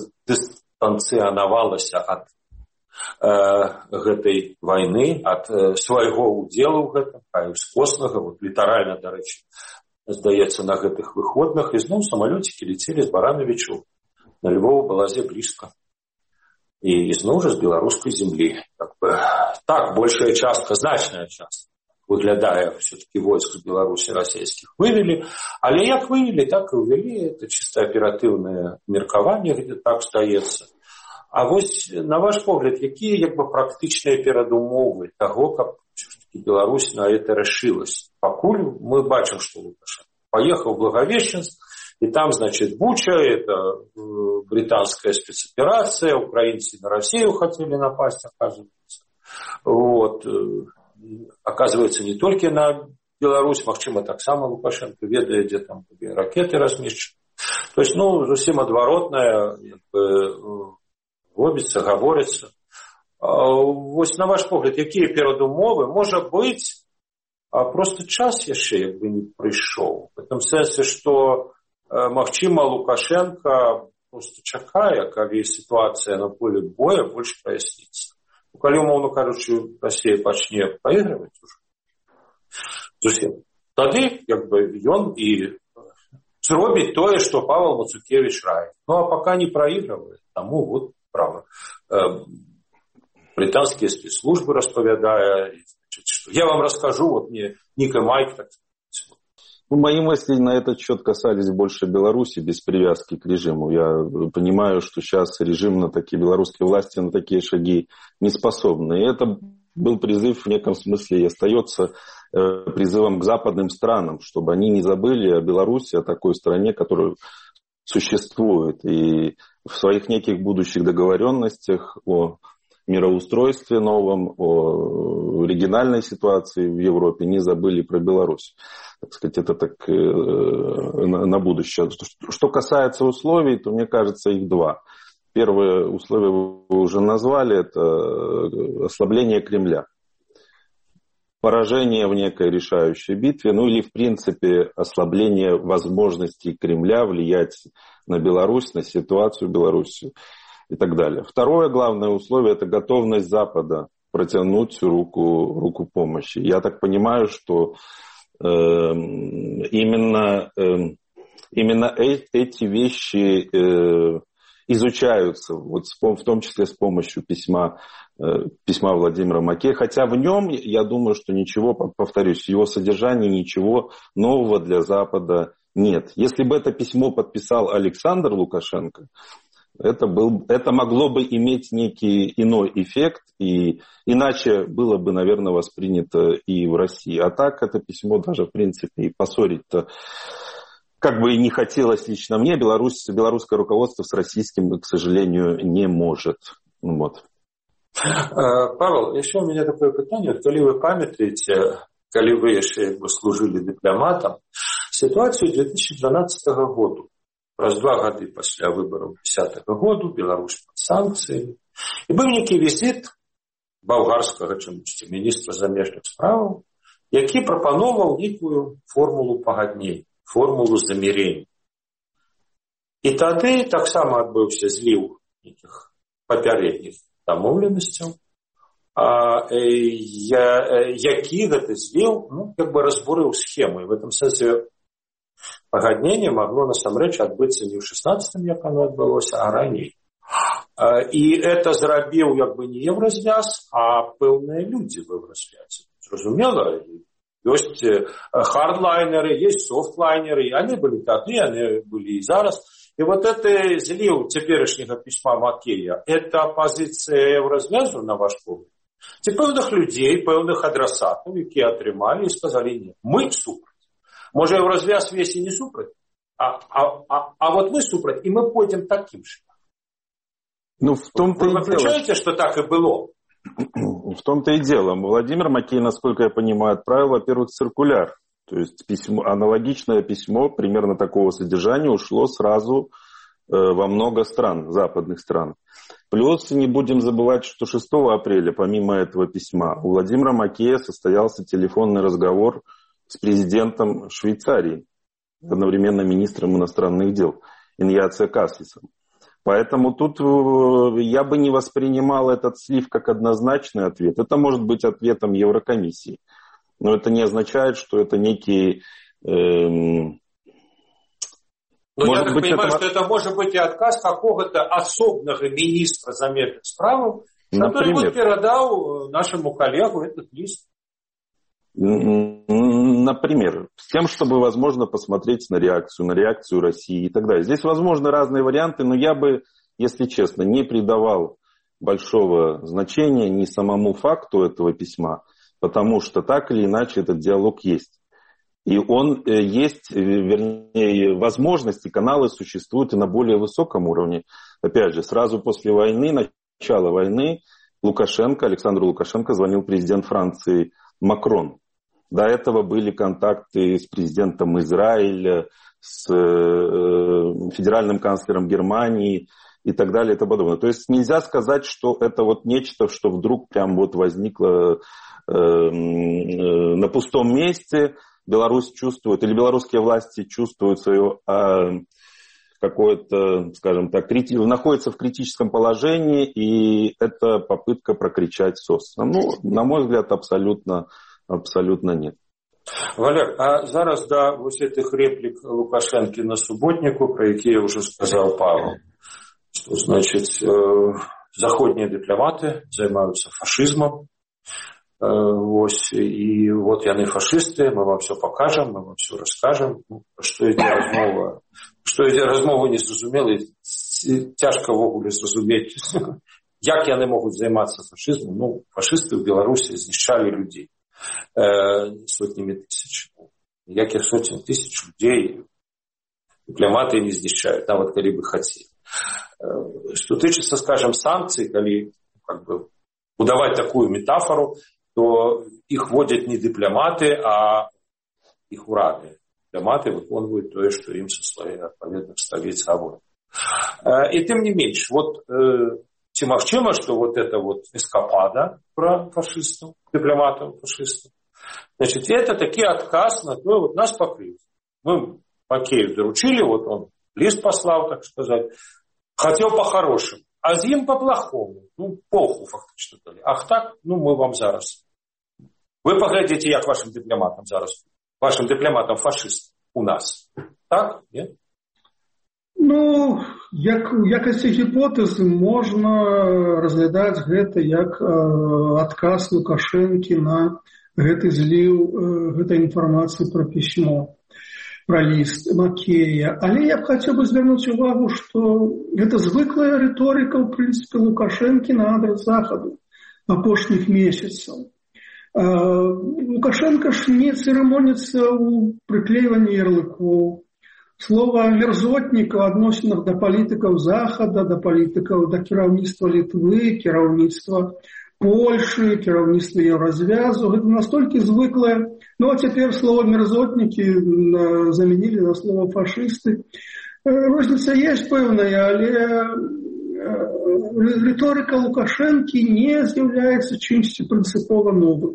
дыстанцыянавалася ад э, гэтай вайны, ад э, свайго ўдзелу ў гэтым, а ўскоснага, вот літаральна, дарэчы, здаецца, на гэтых выходных, і зноў самалёцікі лецелі з Барановичу на Львову, Балазе блізка. І зноў жа з беларускай землі. Так, бы, так, большая частка, значная частка, выглядае все-таки войск з Беларусі расійскіх вывели, але як вывели, так і увели. Это чисто аператыўнае меркаванне, где так здаецца. А вось, на ваш погляд, якія як бы практычныя перадумовы таго, каб все-таки Беларусь на это решилась? Пакуль мы бачым, што Лукашенко поехал в Благовещенск, и там, значит, Буча, это британская спецоперация, украинцы на Россию хотели напасть, оказывается. Вот. Оказывается, не только на Беларусь, магчыма, таксама Лукашенко ведае, где там ракеты размешчаны. То есть, ну, зусім адваротная, як бы, робіцца, гаворыцца. Вось, на ваш погляд, якія перадумовы? Можа быць, просто час яшчэ, як бы, не прыйшоў. В этом сэнсе, што магчыма, Лукашенко просто чакае, калі сітуацыя на поле боя больш праясніцца. Ну, калі, умоўна кажучы, Расія пачне прайграваць ужо зусім, тады, як бы, ён і зробіць тое, што Павел Мацукевич раіць. Ну, а пока не прайгравае, таму вот право. Британские спецслужбы распавядае, я вам расскажу, вот мне Ника Майк так. Ну, мои мысли на этот счет касались больше Беларуси без привязки к режиму. Я понимаю, что сейчас режим на такие, белорусские власти на такие шаги не способны. И это был призыв в неком смысле и остается призывом к западным странам, чтобы они не забыли о Беларуси, о такой стране, которая существует. И в своих неких будущих договоренностях о мироустройстве новом, о региональной ситуации в Европе не забыли про Беларусь. Так сказать, это так э, на, на будущее. Что касается условий, то мне кажется, их два. Первое условие вы уже назвали, это ослабление Кремля. Поражение в некой решающей битве, ну или в принципе ослабление возможностей Кремля влиять на Беларусь, на ситуацию в Беларуси и так далее. Второе главное условие – это готовность Запада протянуть руку, руку помощи. Я так понимаю, что э, именно, э, именно э, эти вещи э, изучаются, вот в том числе с помощью письма, э, письма Владимира Макея. Хотя в нем, я думаю, что ничего, повторюсь, в его содержании ничего нового для Запада нет. Если бы это письмо подписал Александр Лукашенко, Это, был, это могло бы иметь некий иной эффект, и иначе было бы, наверное, воспринято и в России. А так это письмо даже, в принципе, и поссорить-то, как бы и не хотелось лично мне, Беларусь, белорусское руководство с российским, к сожалению, не может. Вот. Павел, еще у меня такое питание. Коли вы памятаете, коли вы еще служили дипломатом, ситуацию две тысячи двенадцатого года. Раз два гады пасля выбораў десятого году Беларусь под санкцыямі. І быў нейкі візіт балгарскага чамусьці міністра замежных справаў, які прапаноўваў нейкую формулу пагаднення, формулу замірення. І тады таксама адбыўся зліў нейкіх папярэдніх дамоўленасцяў, а, я, які гэты зліў, ну, як бы разбурыў схему. І в этом сэнсе пагаднение могло насамрэч адбыцца не ў шестнадцатым, як оно адбылося, а раней. І это зрабіў як бы не Евразвяз, а пэўныя людзі в Евразвязе. Зразумела, ёсць хардлайнеры, есть софтлайнеры, и они были тады, они были и зараз. И вот это зліў цяперашняга пісьма Макея, это пазіцыя Евразвязу, на ваш погляд? Ці пэўных людзей, пэўных адрасатаў, якія атрымалі і сказалі: нет, мы супраць. Может, Евразвяз весь и не супраць, а, а, а, а вот мы супраць, и мы пойдем таким шагом. Ну, в том-то Вы и отвечаете, дело, что так и было? В том-то и дело. Владимир Макей, насколько я понимаю, отправил, во-первых, циркуляр. То есть письмо, аналогичное письмо примерно такого содержания ушло сразу э, во много стран, западных стран. Плюс не будем забывать, что шестого апреля, помимо этого письма, у Владимира Макея состоялся телефонный разговор с президентом Швейцарии, одновременно министром иностранных дел, Иньяцио Кассисом. Поэтому тут я бы не воспринимал этот слив как однозначный ответ. Это может быть ответом Еврокомиссии. Но это не означает, что это некий... Эм, ну, я так быть, понимаю, это... что это может быть и отказ какого-то особного министра замежных справ, который бы передал нашему коллегу этот лист. Например, с тем, чтобы, возможно, посмотреть на реакцию, на реакцию России и так далее. Здесь возможны разные варианты, но я бы, если честно, не придавал большого значения ни самому факту этого письма, потому что так или иначе этот диалог есть. И он есть, вернее, возможности, каналы существуют и на более высоком уровне. Опять же, сразу после войны, начала войны, Лукашенко, Александру Лукашенко звонил президент Франции Макрон. До этого были контакты с президентом Израиля, с федеральным канцлером Германии и так далее и тому подобное. То есть нельзя сказать, что это вот нечто, что вдруг прям вот возникло на пустом месте. Беларусь чувствует, или белорусские власти чувствуют свое какое-то, скажем так, находится в критическом положении, и это попытка прокричать СОС. Ну, на мой взгляд, абсолютно Абсолютно нет. Валер, а зараз да вось этих реплик Лукашенки на суботнику, про якія уже сказал Павел, что, значит, заходние дипломаты занимаются фашизмом, вось, и вот яны фашисты, мы вам все покажем, мы вам все расскажем, что эти размова, что эти размовы не зразумелы, тяжко в огуле зразумець, як яны могуць займацца фашызмом? Ну, фашысты ў Беларусі знішчалі людзей э, сотнямі тысяч. Якіх сотен тысяч людзей дыпламаты не знішчаюць, нават калі бы хацелі. Э, што тычыцца, скажем, санкцый, калі как бы будаваць такую метафору, то іх водзяць не дыпламаты, а іх урады. Дыпламаты выконваюць тое, што ім са сваіх адпаведных сталіц гавораць. Э, і тым не менш, вот э, ці магчыма, што вот это вот эскапада про фашистов, дипломатов фашистов, значит, это таки отказ на то, вот нас покрыли. Мы Макеев доручили, вот он лист послал, так сказать, хотел по-хорошему, а з ім по-плохому. Ну, поху фактично дали. Ах так, ну мы вам зараз. Вы поглядите, як вашим дипломатам зараз, вашим дипломатам фашистам у нас. Так? Нет? Ну, як у якасці гіпотэзы можна разглядаць гэта як э, адказ Лукашэнкі на гэты зліў э, гэтай інфармацыі пра пісьмо, пра ліст Макея. Але я б хацеў бы звярнуць увагу, што гэта звыклая рыторыка, ў прынцыпе, Лукашэнкі на адрас Захаду апошніх месяцаў. Э, Лукашенко ж не церемонится ў прыклейванні ярлыкоў. Слово мерзотнік у адносінах да палітыкаў Захада, да палітыкаў, да кіраўніцтва Літвы, кіраўніцтва Польшы, кіраўніцтва Еўразвязу. Гэта настолькі звыклае. Ну, а цяпер слово мерзотнікі заменілі на слово фашысты. Розніца есть пэўная, але рыторыка Лукашэнкі не з'яўляецца чымсьці прынцыпова новым.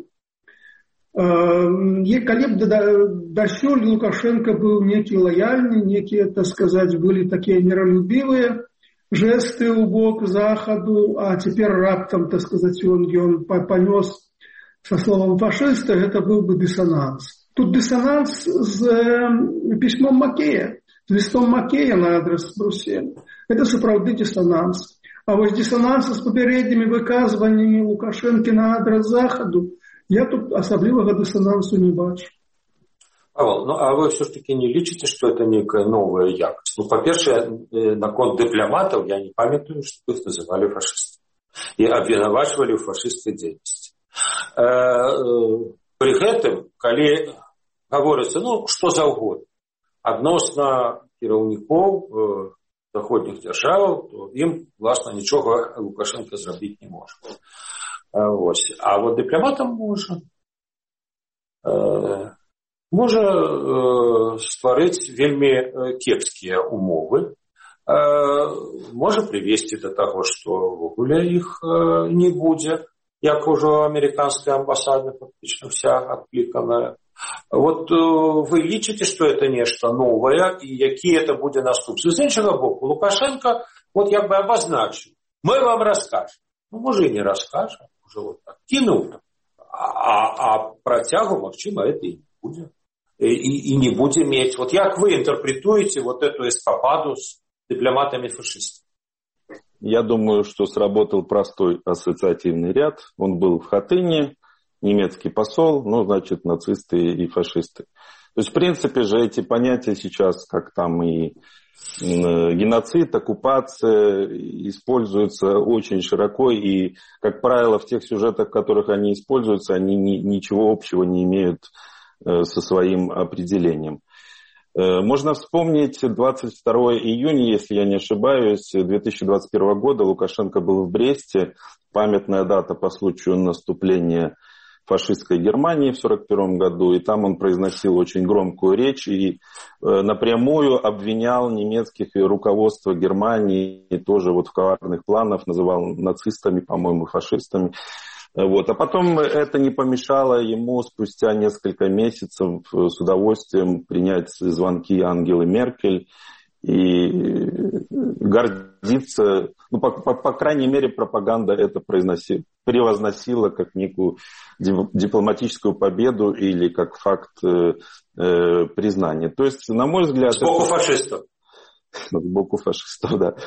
Калі б дасюль Лукашенко быў некі лаяльны, некія, так сказаць, былі такія міралюбівыя жэсты ў бок Захаду, а цяпер раптам, так сказаць, ён, ён панёс са словам фашыста, гэта быў бы дысананс. Тут дысананс з пісьмом Макея, з лістом Макея на адрас Брусселя. Гэта сапраўды дысананс. А вось дысананс з папярэднімі выказваннямі Лукашэнкі на адрас Захаду я тут особливого диссонансу не бачу. Павел, ну а вы все-таки не лічите, что это некая новая якость? Ну, по-перше, наконт дипломатов я не памятаю, что их называли фашистами и обвинувачивали в фашистской деятельности. При гэтым, калі говорится, ну, что за угодно, адносна кіраўнікоў заходніх дзяржаваў, то ім, власна, нічога Лукашенко зрабіць не можа. Ось. А вот дипломатам можа. Э, можа э, стварыць вельмі кепскія умовы. Э, можа прывесці да таго, што ввогуле іх э, не будзе, як ужо амерыканская амбасада фактычна вся адкліканая. Вот э, вы лічыце, што это нешта новае, і які это будзе наступствы. З іншага боку, Лукашенко вот як бы обозначил. Мы вам расскажем. Ну, можа і не расскажем. Уже вот так кинул, а, а протягу, магчыма, это и не будет. И, и, и не будет иметь. Вот как вы интерпретуете вот эту эскападу с дипломатами фашистов? Я думаю, что сработал простой ассоциативный ряд. Он был в Хатыне, немецкий посол, ну, значит, нацисты и фашисты. То есть, в принципе же, эти понятия сейчас, как там и геноцид, оккупация, используются очень широко, и, как правило, в тех сюжетах, в которых они используются, они ни, ничего общего не имеют со своим определением. Можно вспомнить двадцать второго июня, если я не ошибаюсь, две тысячи двадцать первого года Лукашенко был в Бресте, памятная дата по случаю наступления фашистской Германии в сорок первом году, и там он произносил очень громкую речь и э, напрямую обвинял немецких руководство Германии и тоже вот в коварных планах, называл нацистами, по-моему, фашистами. Вот. А потом это не помешало ему спустя несколько месяцев с удовольствием принять звонки Ангелы Меркель и гордиться, ну, по, по, по крайней мере, пропаганда это произносила, превозносила как некую дипломатическую победу или как факт э, э, признания. То есть, на мой взгляд... Сбоку это... фашистов. Сбоку фашистов, да.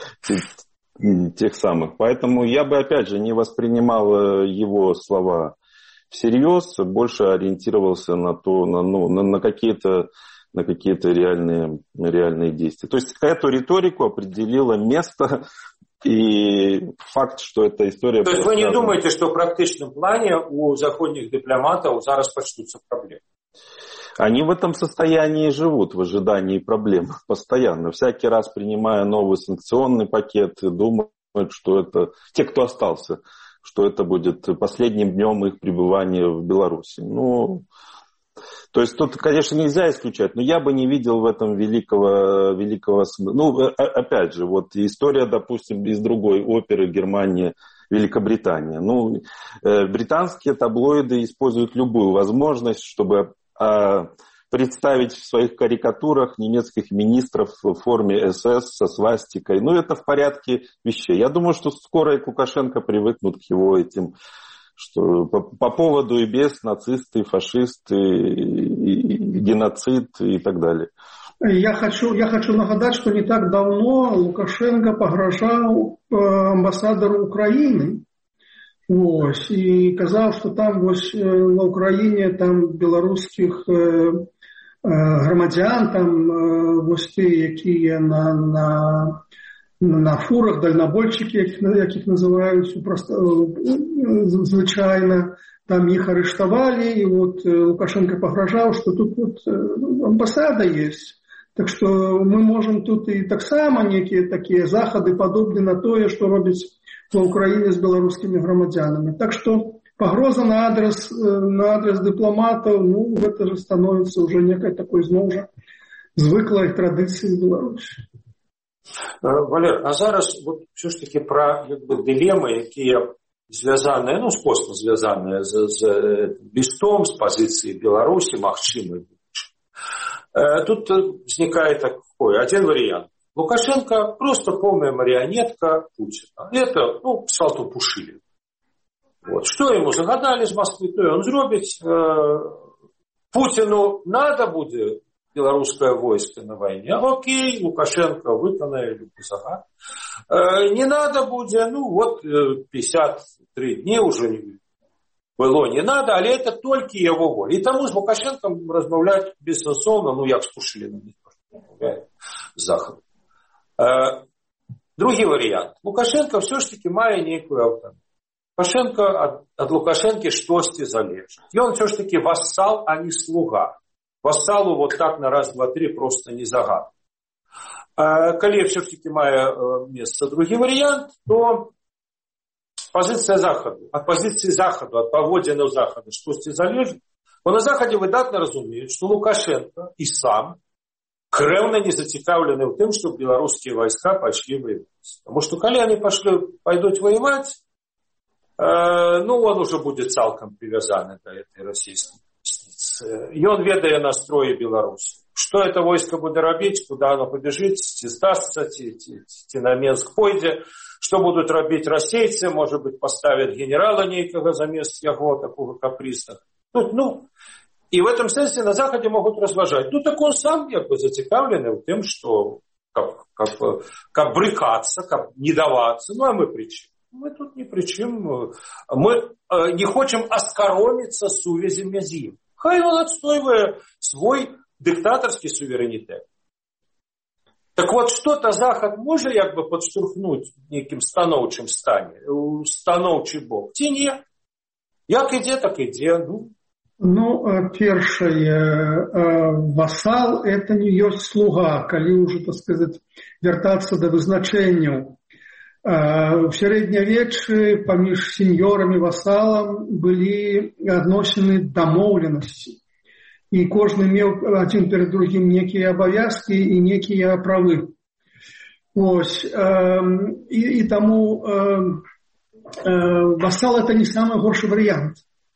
Тех самых. Поэтому я бы, опять же, не воспринимал его слова всерьез, больше ориентировался на то, на, ну, на, на какие-то на какие-то реальные, реальные действия. То есть эту риторику определило место И факт, что эта история... То есть вы не думаете, что в практичном плане у заходних дипломатов зараз почнутся проблемы? Они в этом состоянии живут, в ожидании проблем постоянно. Всякий раз, принимая новый санкционный пакет, думают, что это... Те, кто остался, что это будет последним днем их пребывания в Беларуси. Ну... То есть тут, конечно, нельзя исключать, но я бы не видел в этом великого, великого смысла. Ну, опять же, вот история, допустим, из другой оперы Германия, Великобритания. Ну, британские таблоиды используют любую возможность, чтобы представить в своих карикатурах немецких министров в форме СС со свастикой. Ну, это в порядке вещей. Я думаю, что скоро и Лукашенко привыкнут к его этим... что по, по поводу и без нацисты, фашисты, и, и геноцид и так далее. Я хочу, я хочу нагадать, что не так давно Лукашенко погрожал амбассадору Украины. Ось, и казал, что там ось, на Украине там белорусских э, громадян, там ось ті, які на, на, на фурах, дальнобойчики, яких називають просто звичайно, там их арестовали, и вот Лукашенко погрожал, что тут вот амбассада есть. Так что мы можем тут и так само некие такие заходы подобные на то, что робить на Украине с белорусскими громадянами. Так что погроза на адрес, на адрес дипломатов, ну, это же становится уже некой такой, знову же, звыклой традицией в Беларуси. Валер, а зараз вот все ж таки про якби, дилеми, які зв'язані, ну, скосно зв'язані з, з листом, з позицией Беларуси, махчимой. Тут возникает такой один вариант. Лукашенко просто полная марионетка Путина. Это, ну, салту пушили. Вот. Что ему загадали из Москвы, то и он зробит. Путину надо будет белорусское войско на войне. Окей, Лукашенко виконає любой загад. Не надо будет, ну вот пятьдесят три дни уже не было, не надо, але это только его воля. И тому с Лукашенко размовлять бессенсовно, ну як с Пушилиным, с Заходом. Другий варіант. Лукашенко все ж таки має некую автономію. Лукашенко от, от Лукашенки щось залежить. И он все ж таки вассал, а не слуга. Вассалу вот так на раз, два, три просто не загад. А коли все ж таки має место другий вариант, то позиция Заходу. От позиции Заходу, от поводзінаў Захода штосьці залежить. Бо на Заходе выдатна разумеют, что Лукашенко и сам крэўна не зацікаўлены в тым, чтобы белорусские войска пошли воевать. Потому что коли они пошли, пойдут воевать, э, ну он уже будет цалком привязан до этой российской границы. И он ведае настроі Беларуси. Что это войско будет робить, куда оно побежит, ці здастся, ці, ці, ці на Менск пойдзе, что будут робить российцы, может быть, поставят генерала нейкага замест яго, такого капризного. Ну, ну, и в этом смысле на Заходе могут разважать. Ну, так он сам как бы зацікавлены в тем, что как, как, как брыкаться, как не даваться. Ну, а мы при чем? Мы тут ни при чем. Мы э, не хотим оскоромиться сувязем мязів. Хай он отстаивает свой диктаторский суверенитет. Так вот, что-то Заход может как бы подштурхнуть неким становчим стане, становчий бок? Ці ні. Як ідзе, так ідзе. Ну, Ну, першае, васал – это не ёсць слуга, калі ўжо, так сказаць, вяртацца да вызначэнняў. В сярэднявеччы паміж сеньёрам і васалам былі адносіны дамоўленасці. І кожны меў адзін перад другім некія абавязкі і некія правы. Ось. І, і таму васал – это не самый горшы варыянт.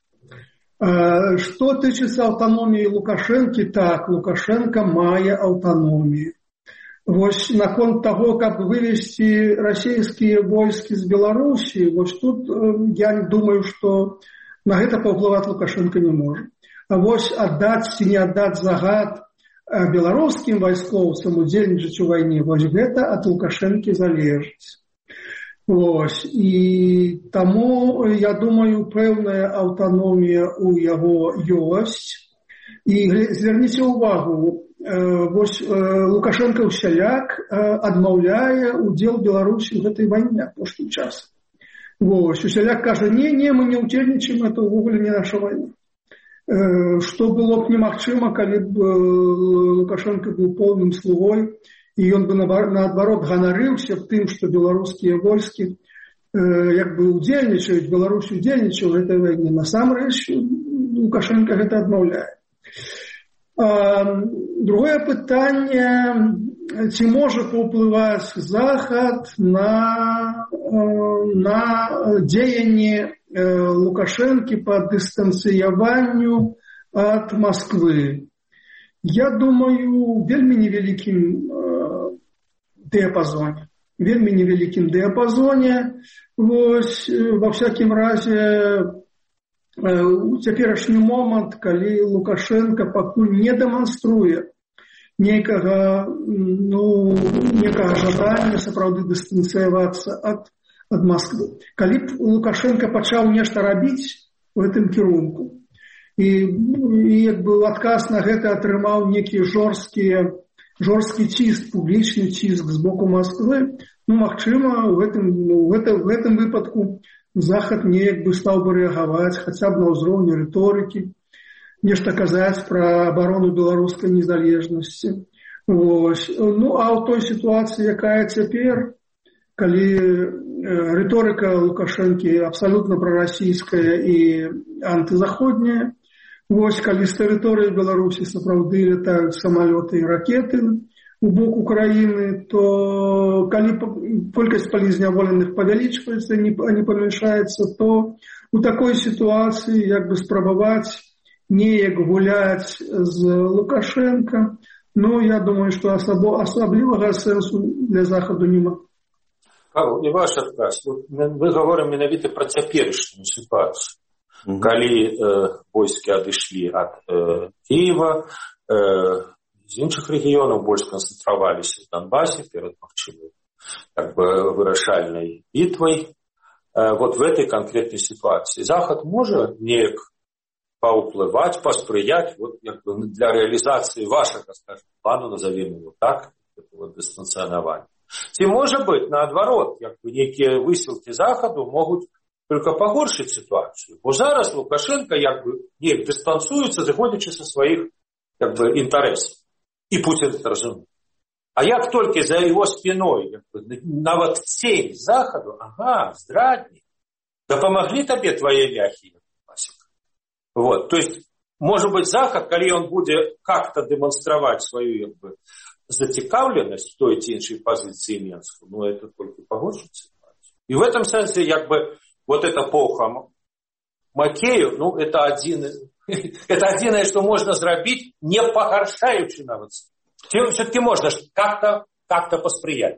Что тычыцца аўтаноміі Лукашэнкі, так, Лукашенко мае аўтаномію. Вось наконт таго, каб вывесці расійскія войскі з Беларусі, вось тут я думаю, што на гэта паўплываць Лукашенко не можа. А вось аддаць ці не аддаць загад беларускім вайскоўцам удзельнічаць у вайне, вось гэта ад Лукашэнкі залежыць. Ось, і таму, я думаю, пэўная аўтаномія ў яго ёсць. І зверніце ўвагу, вось Лукашенко ўсяляк адмаўляе удзел Беларусі ў гэтай вайне апошні час. Вось, усяляк кажа, не, не, мы не удзельнічаем, это ўвогуле не наша вайна. Што было б немагчыма, калі б Лукашенко быў поўным слугой, і ён бы наадварот ганарыўся тым, што беларускія войскі як бы удзельнічаюць, Беларусь удзельнічае ў гэтай вайне. Насамрэч Лукашенко гэта адмаўляе. Другое пытанне, ці можа паўплываць Захад на, на дзеянні Лукашэнкі па дыстанцыяванню ад Масквы. Я думаю, вельмі невялікім дыяпазоне. Вельмі невялікім дыяпазоне. Вось, ва всякім разе, у цяперашні момант, калі Лукашенко пакуль не дэманструе некага, ну, некага жадання сапраўды дыстанцыявацца ад, ад Масквы. Калі б Лукашенко пачаў нешта рабіць у гэтым кірунку, і, і як бы адказ на гэта атрымаў некі жорсткі, жорсткі ціск, публічны ціск з боку Масквы, ну, магчыма, у гэтым, ну, в гэтым, в гэтым выпадку Захад неяк бы стаў бы рэагаваць хаця б на ўзроўні рыторыкі, нешта казаць пра абарону беларускай незалежнасці. Вось. Ну, а ў той сітуацыі, якая цяпер, калі рыторыка Лукашэнкі абсалютна прарасійская і антызаходняя, вось, калі з тэрыторыі Беларусі сапраўды летаюць самалёты і ракеты у бок Украіны, то калі колькасць палізняволеных павялічваецца, а не памяншаецца, то у такой сітуацыі як бы спрабаваць неяк гуляць з Лукашенко, ну, я думаю, што асаблівага сэнсу для Захаду няма. Карл, і ваш адказ. Мы гаворым менавіта пра цяперашнюю сітуацыю. Mm-hmm. Калі э, войскі адышлі ад э, Киева, э, з іншых рэгіёнаў больш канцэнтраваліся в Донбассе перад магчымай как бы вырашальнай бітвай. Э, вот в этой конкретной ситуации Захад можа неяк паўплываць, паспрыяць вот, як бы, для реализации вашага, скажем, плану, назовем его так, этого дистанционирования. Ці можа быть, наадварот, як бы некие высылки Заходу могут только погоршить ситуацию. Бо зараз Лукашенко як бы неяк дистанцуецца, заходячи со своих как бы интересов. И Путин это разумеет. А як только за его спиной как бы, нават тень Заходу, ага, здрадник, да помогли тебе твои ляхи, Васик. Вот, то есть, может быть, Захад, коли он будет как-то демонстрировать свою как бы, зацікавленность в той ці іншій позиции Минска, ну, это только погоршит ситуацию. И в этом смысле, как бы, вот эта эпоха Макею, ну, это один, это одиное, что можно сделать, не погоршаючи навод. Все-таки можно как-то, как-то посприять.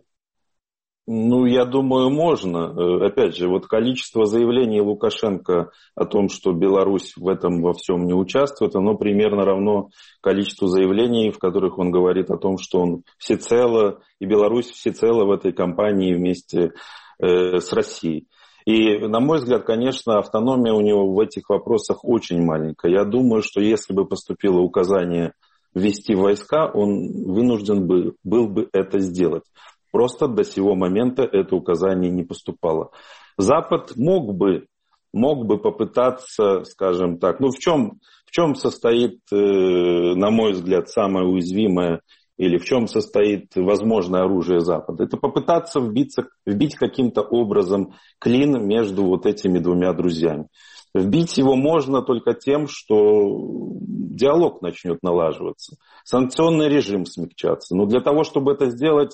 Ну, я думаю, можно. Опять же, вот количество заявлений Лукашенко о том, что Беларусь в этом во всем не участвует, оно примерно равно количеству заявлений, в которых он говорит о том, что он всецело, и Беларусь всецело в этой кампании вместе э, с Россией. И, на мой взгляд, конечно, автономия у него в этих вопросах очень маленькая. Я думаю, что если бы поступило указание ввести войска, он вынужден бы, был бы это сделать. Просто до сего момента это указание не поступало. Запад мог бы, мог бы попытаться, скажем так, ну в чем, в чем состоит, на мой взгляд, самое уязвимое или в чем состоит возможное оружие Запада? Это попытаться вбиться, вбить каким-то образом клин между вот этими двумя друзьями. Вбить его можно только тем, что диалог начнет налаживаться, санкционный режим смягчаться. Но для того, чтобы это сделать,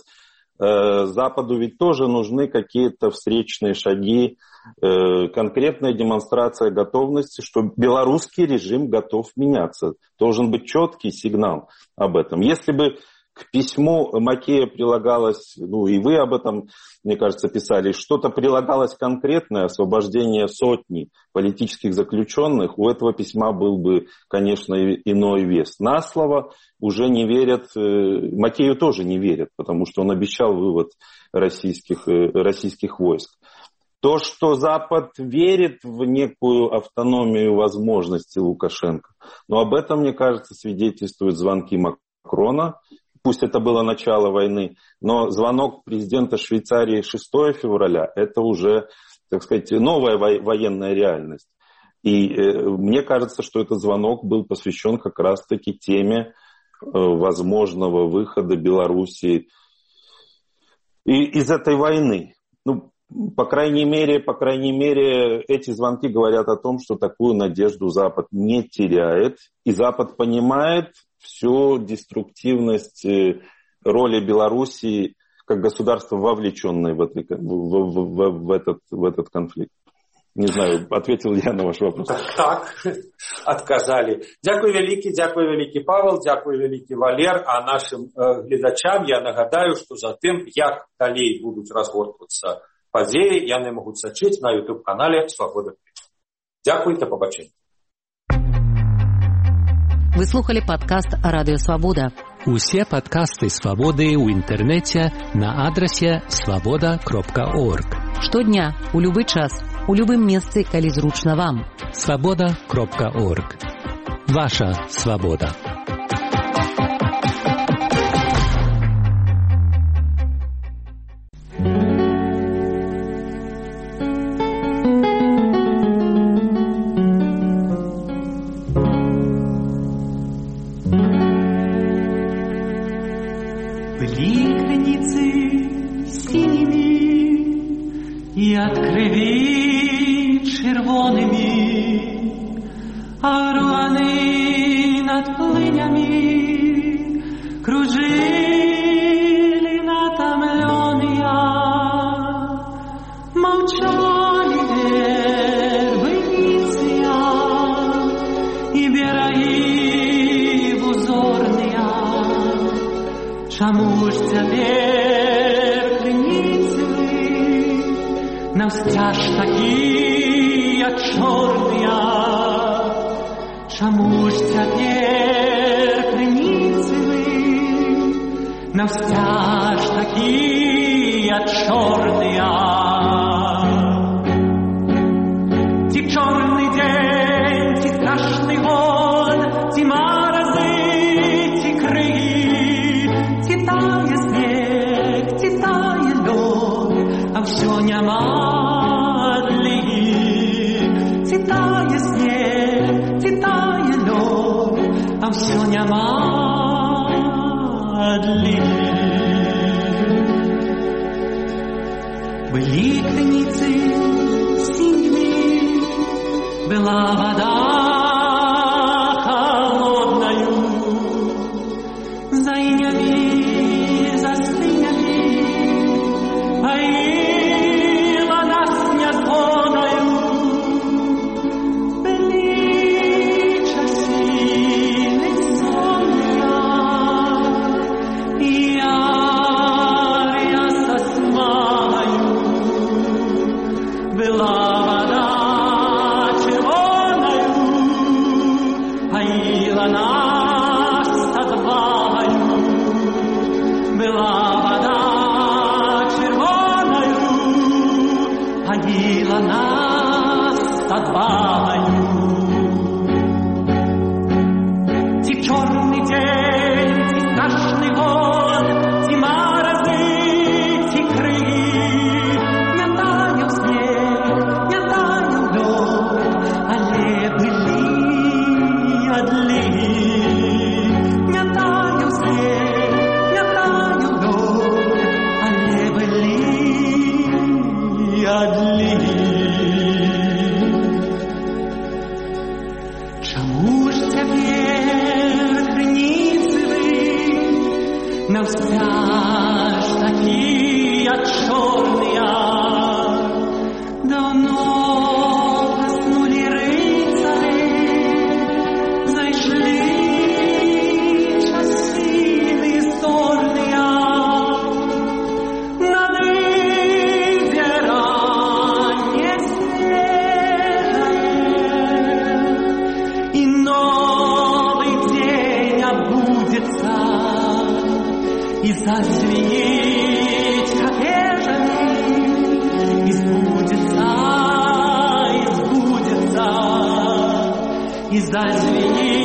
Западу ведь тоже нужны какие-то встречные шаги, конкретная демонстрация готовности, что белорусский режим готов меняться. Должен быть четкий сигнал об этом. Если бы к письму Макея прилагалось, ну и вы об этом, мне кажется, писали, что-то прилагалось конкретное, освобождение сотни политических заключенных, у этого письма был бы, конечно, иной вес. На слово уже не верят, Макею тоже не верят, потому что он обещал вывод российских, российских войск. То, что Запад верит в некую автономию возможностей Лукашенко, но об этом, мне кажется, свидетельствуют звонки Макрона. Пусть это было начало войны, но звонок президента Швейцарии шестого февраля – это уже, так сказать, новая военная реальность. И э, мне кажется, что этот звонок был посвящен как раз-таки теме э, возможного выхода Белоруссии и, из этой войны. Ну, по крайней мере, по крайней мере, эти звонки говорят о том, что такую надежду Запад не теряет. И Запад понимает всю деструктивность роли Белоруссии как государства, вовлеченной в, этой, в, в, в, в, этот, в этот конфликт. Не знаю, ответил я на ваш вопрос. Так, отказали. Дякую великий, дякую великий Павел, дякую великий Валер. А нашим э, глядачам я нагадаю, что за тем, як далей будут разгортываться подеи, яны могут сочить на YouTube-канале «Свобода». Дякую, до побачення. Ви слухали падкаст Радіо Свобода. Усе падкасты Свободы ў інтэрнэце на адрасе свобода кропка орг. Штодня, у любы час, у любым месцы, калі зручна вам. свобода кропка орг. Ваша свобода. зазвенеть, как ежели, и сбудется зазвенит.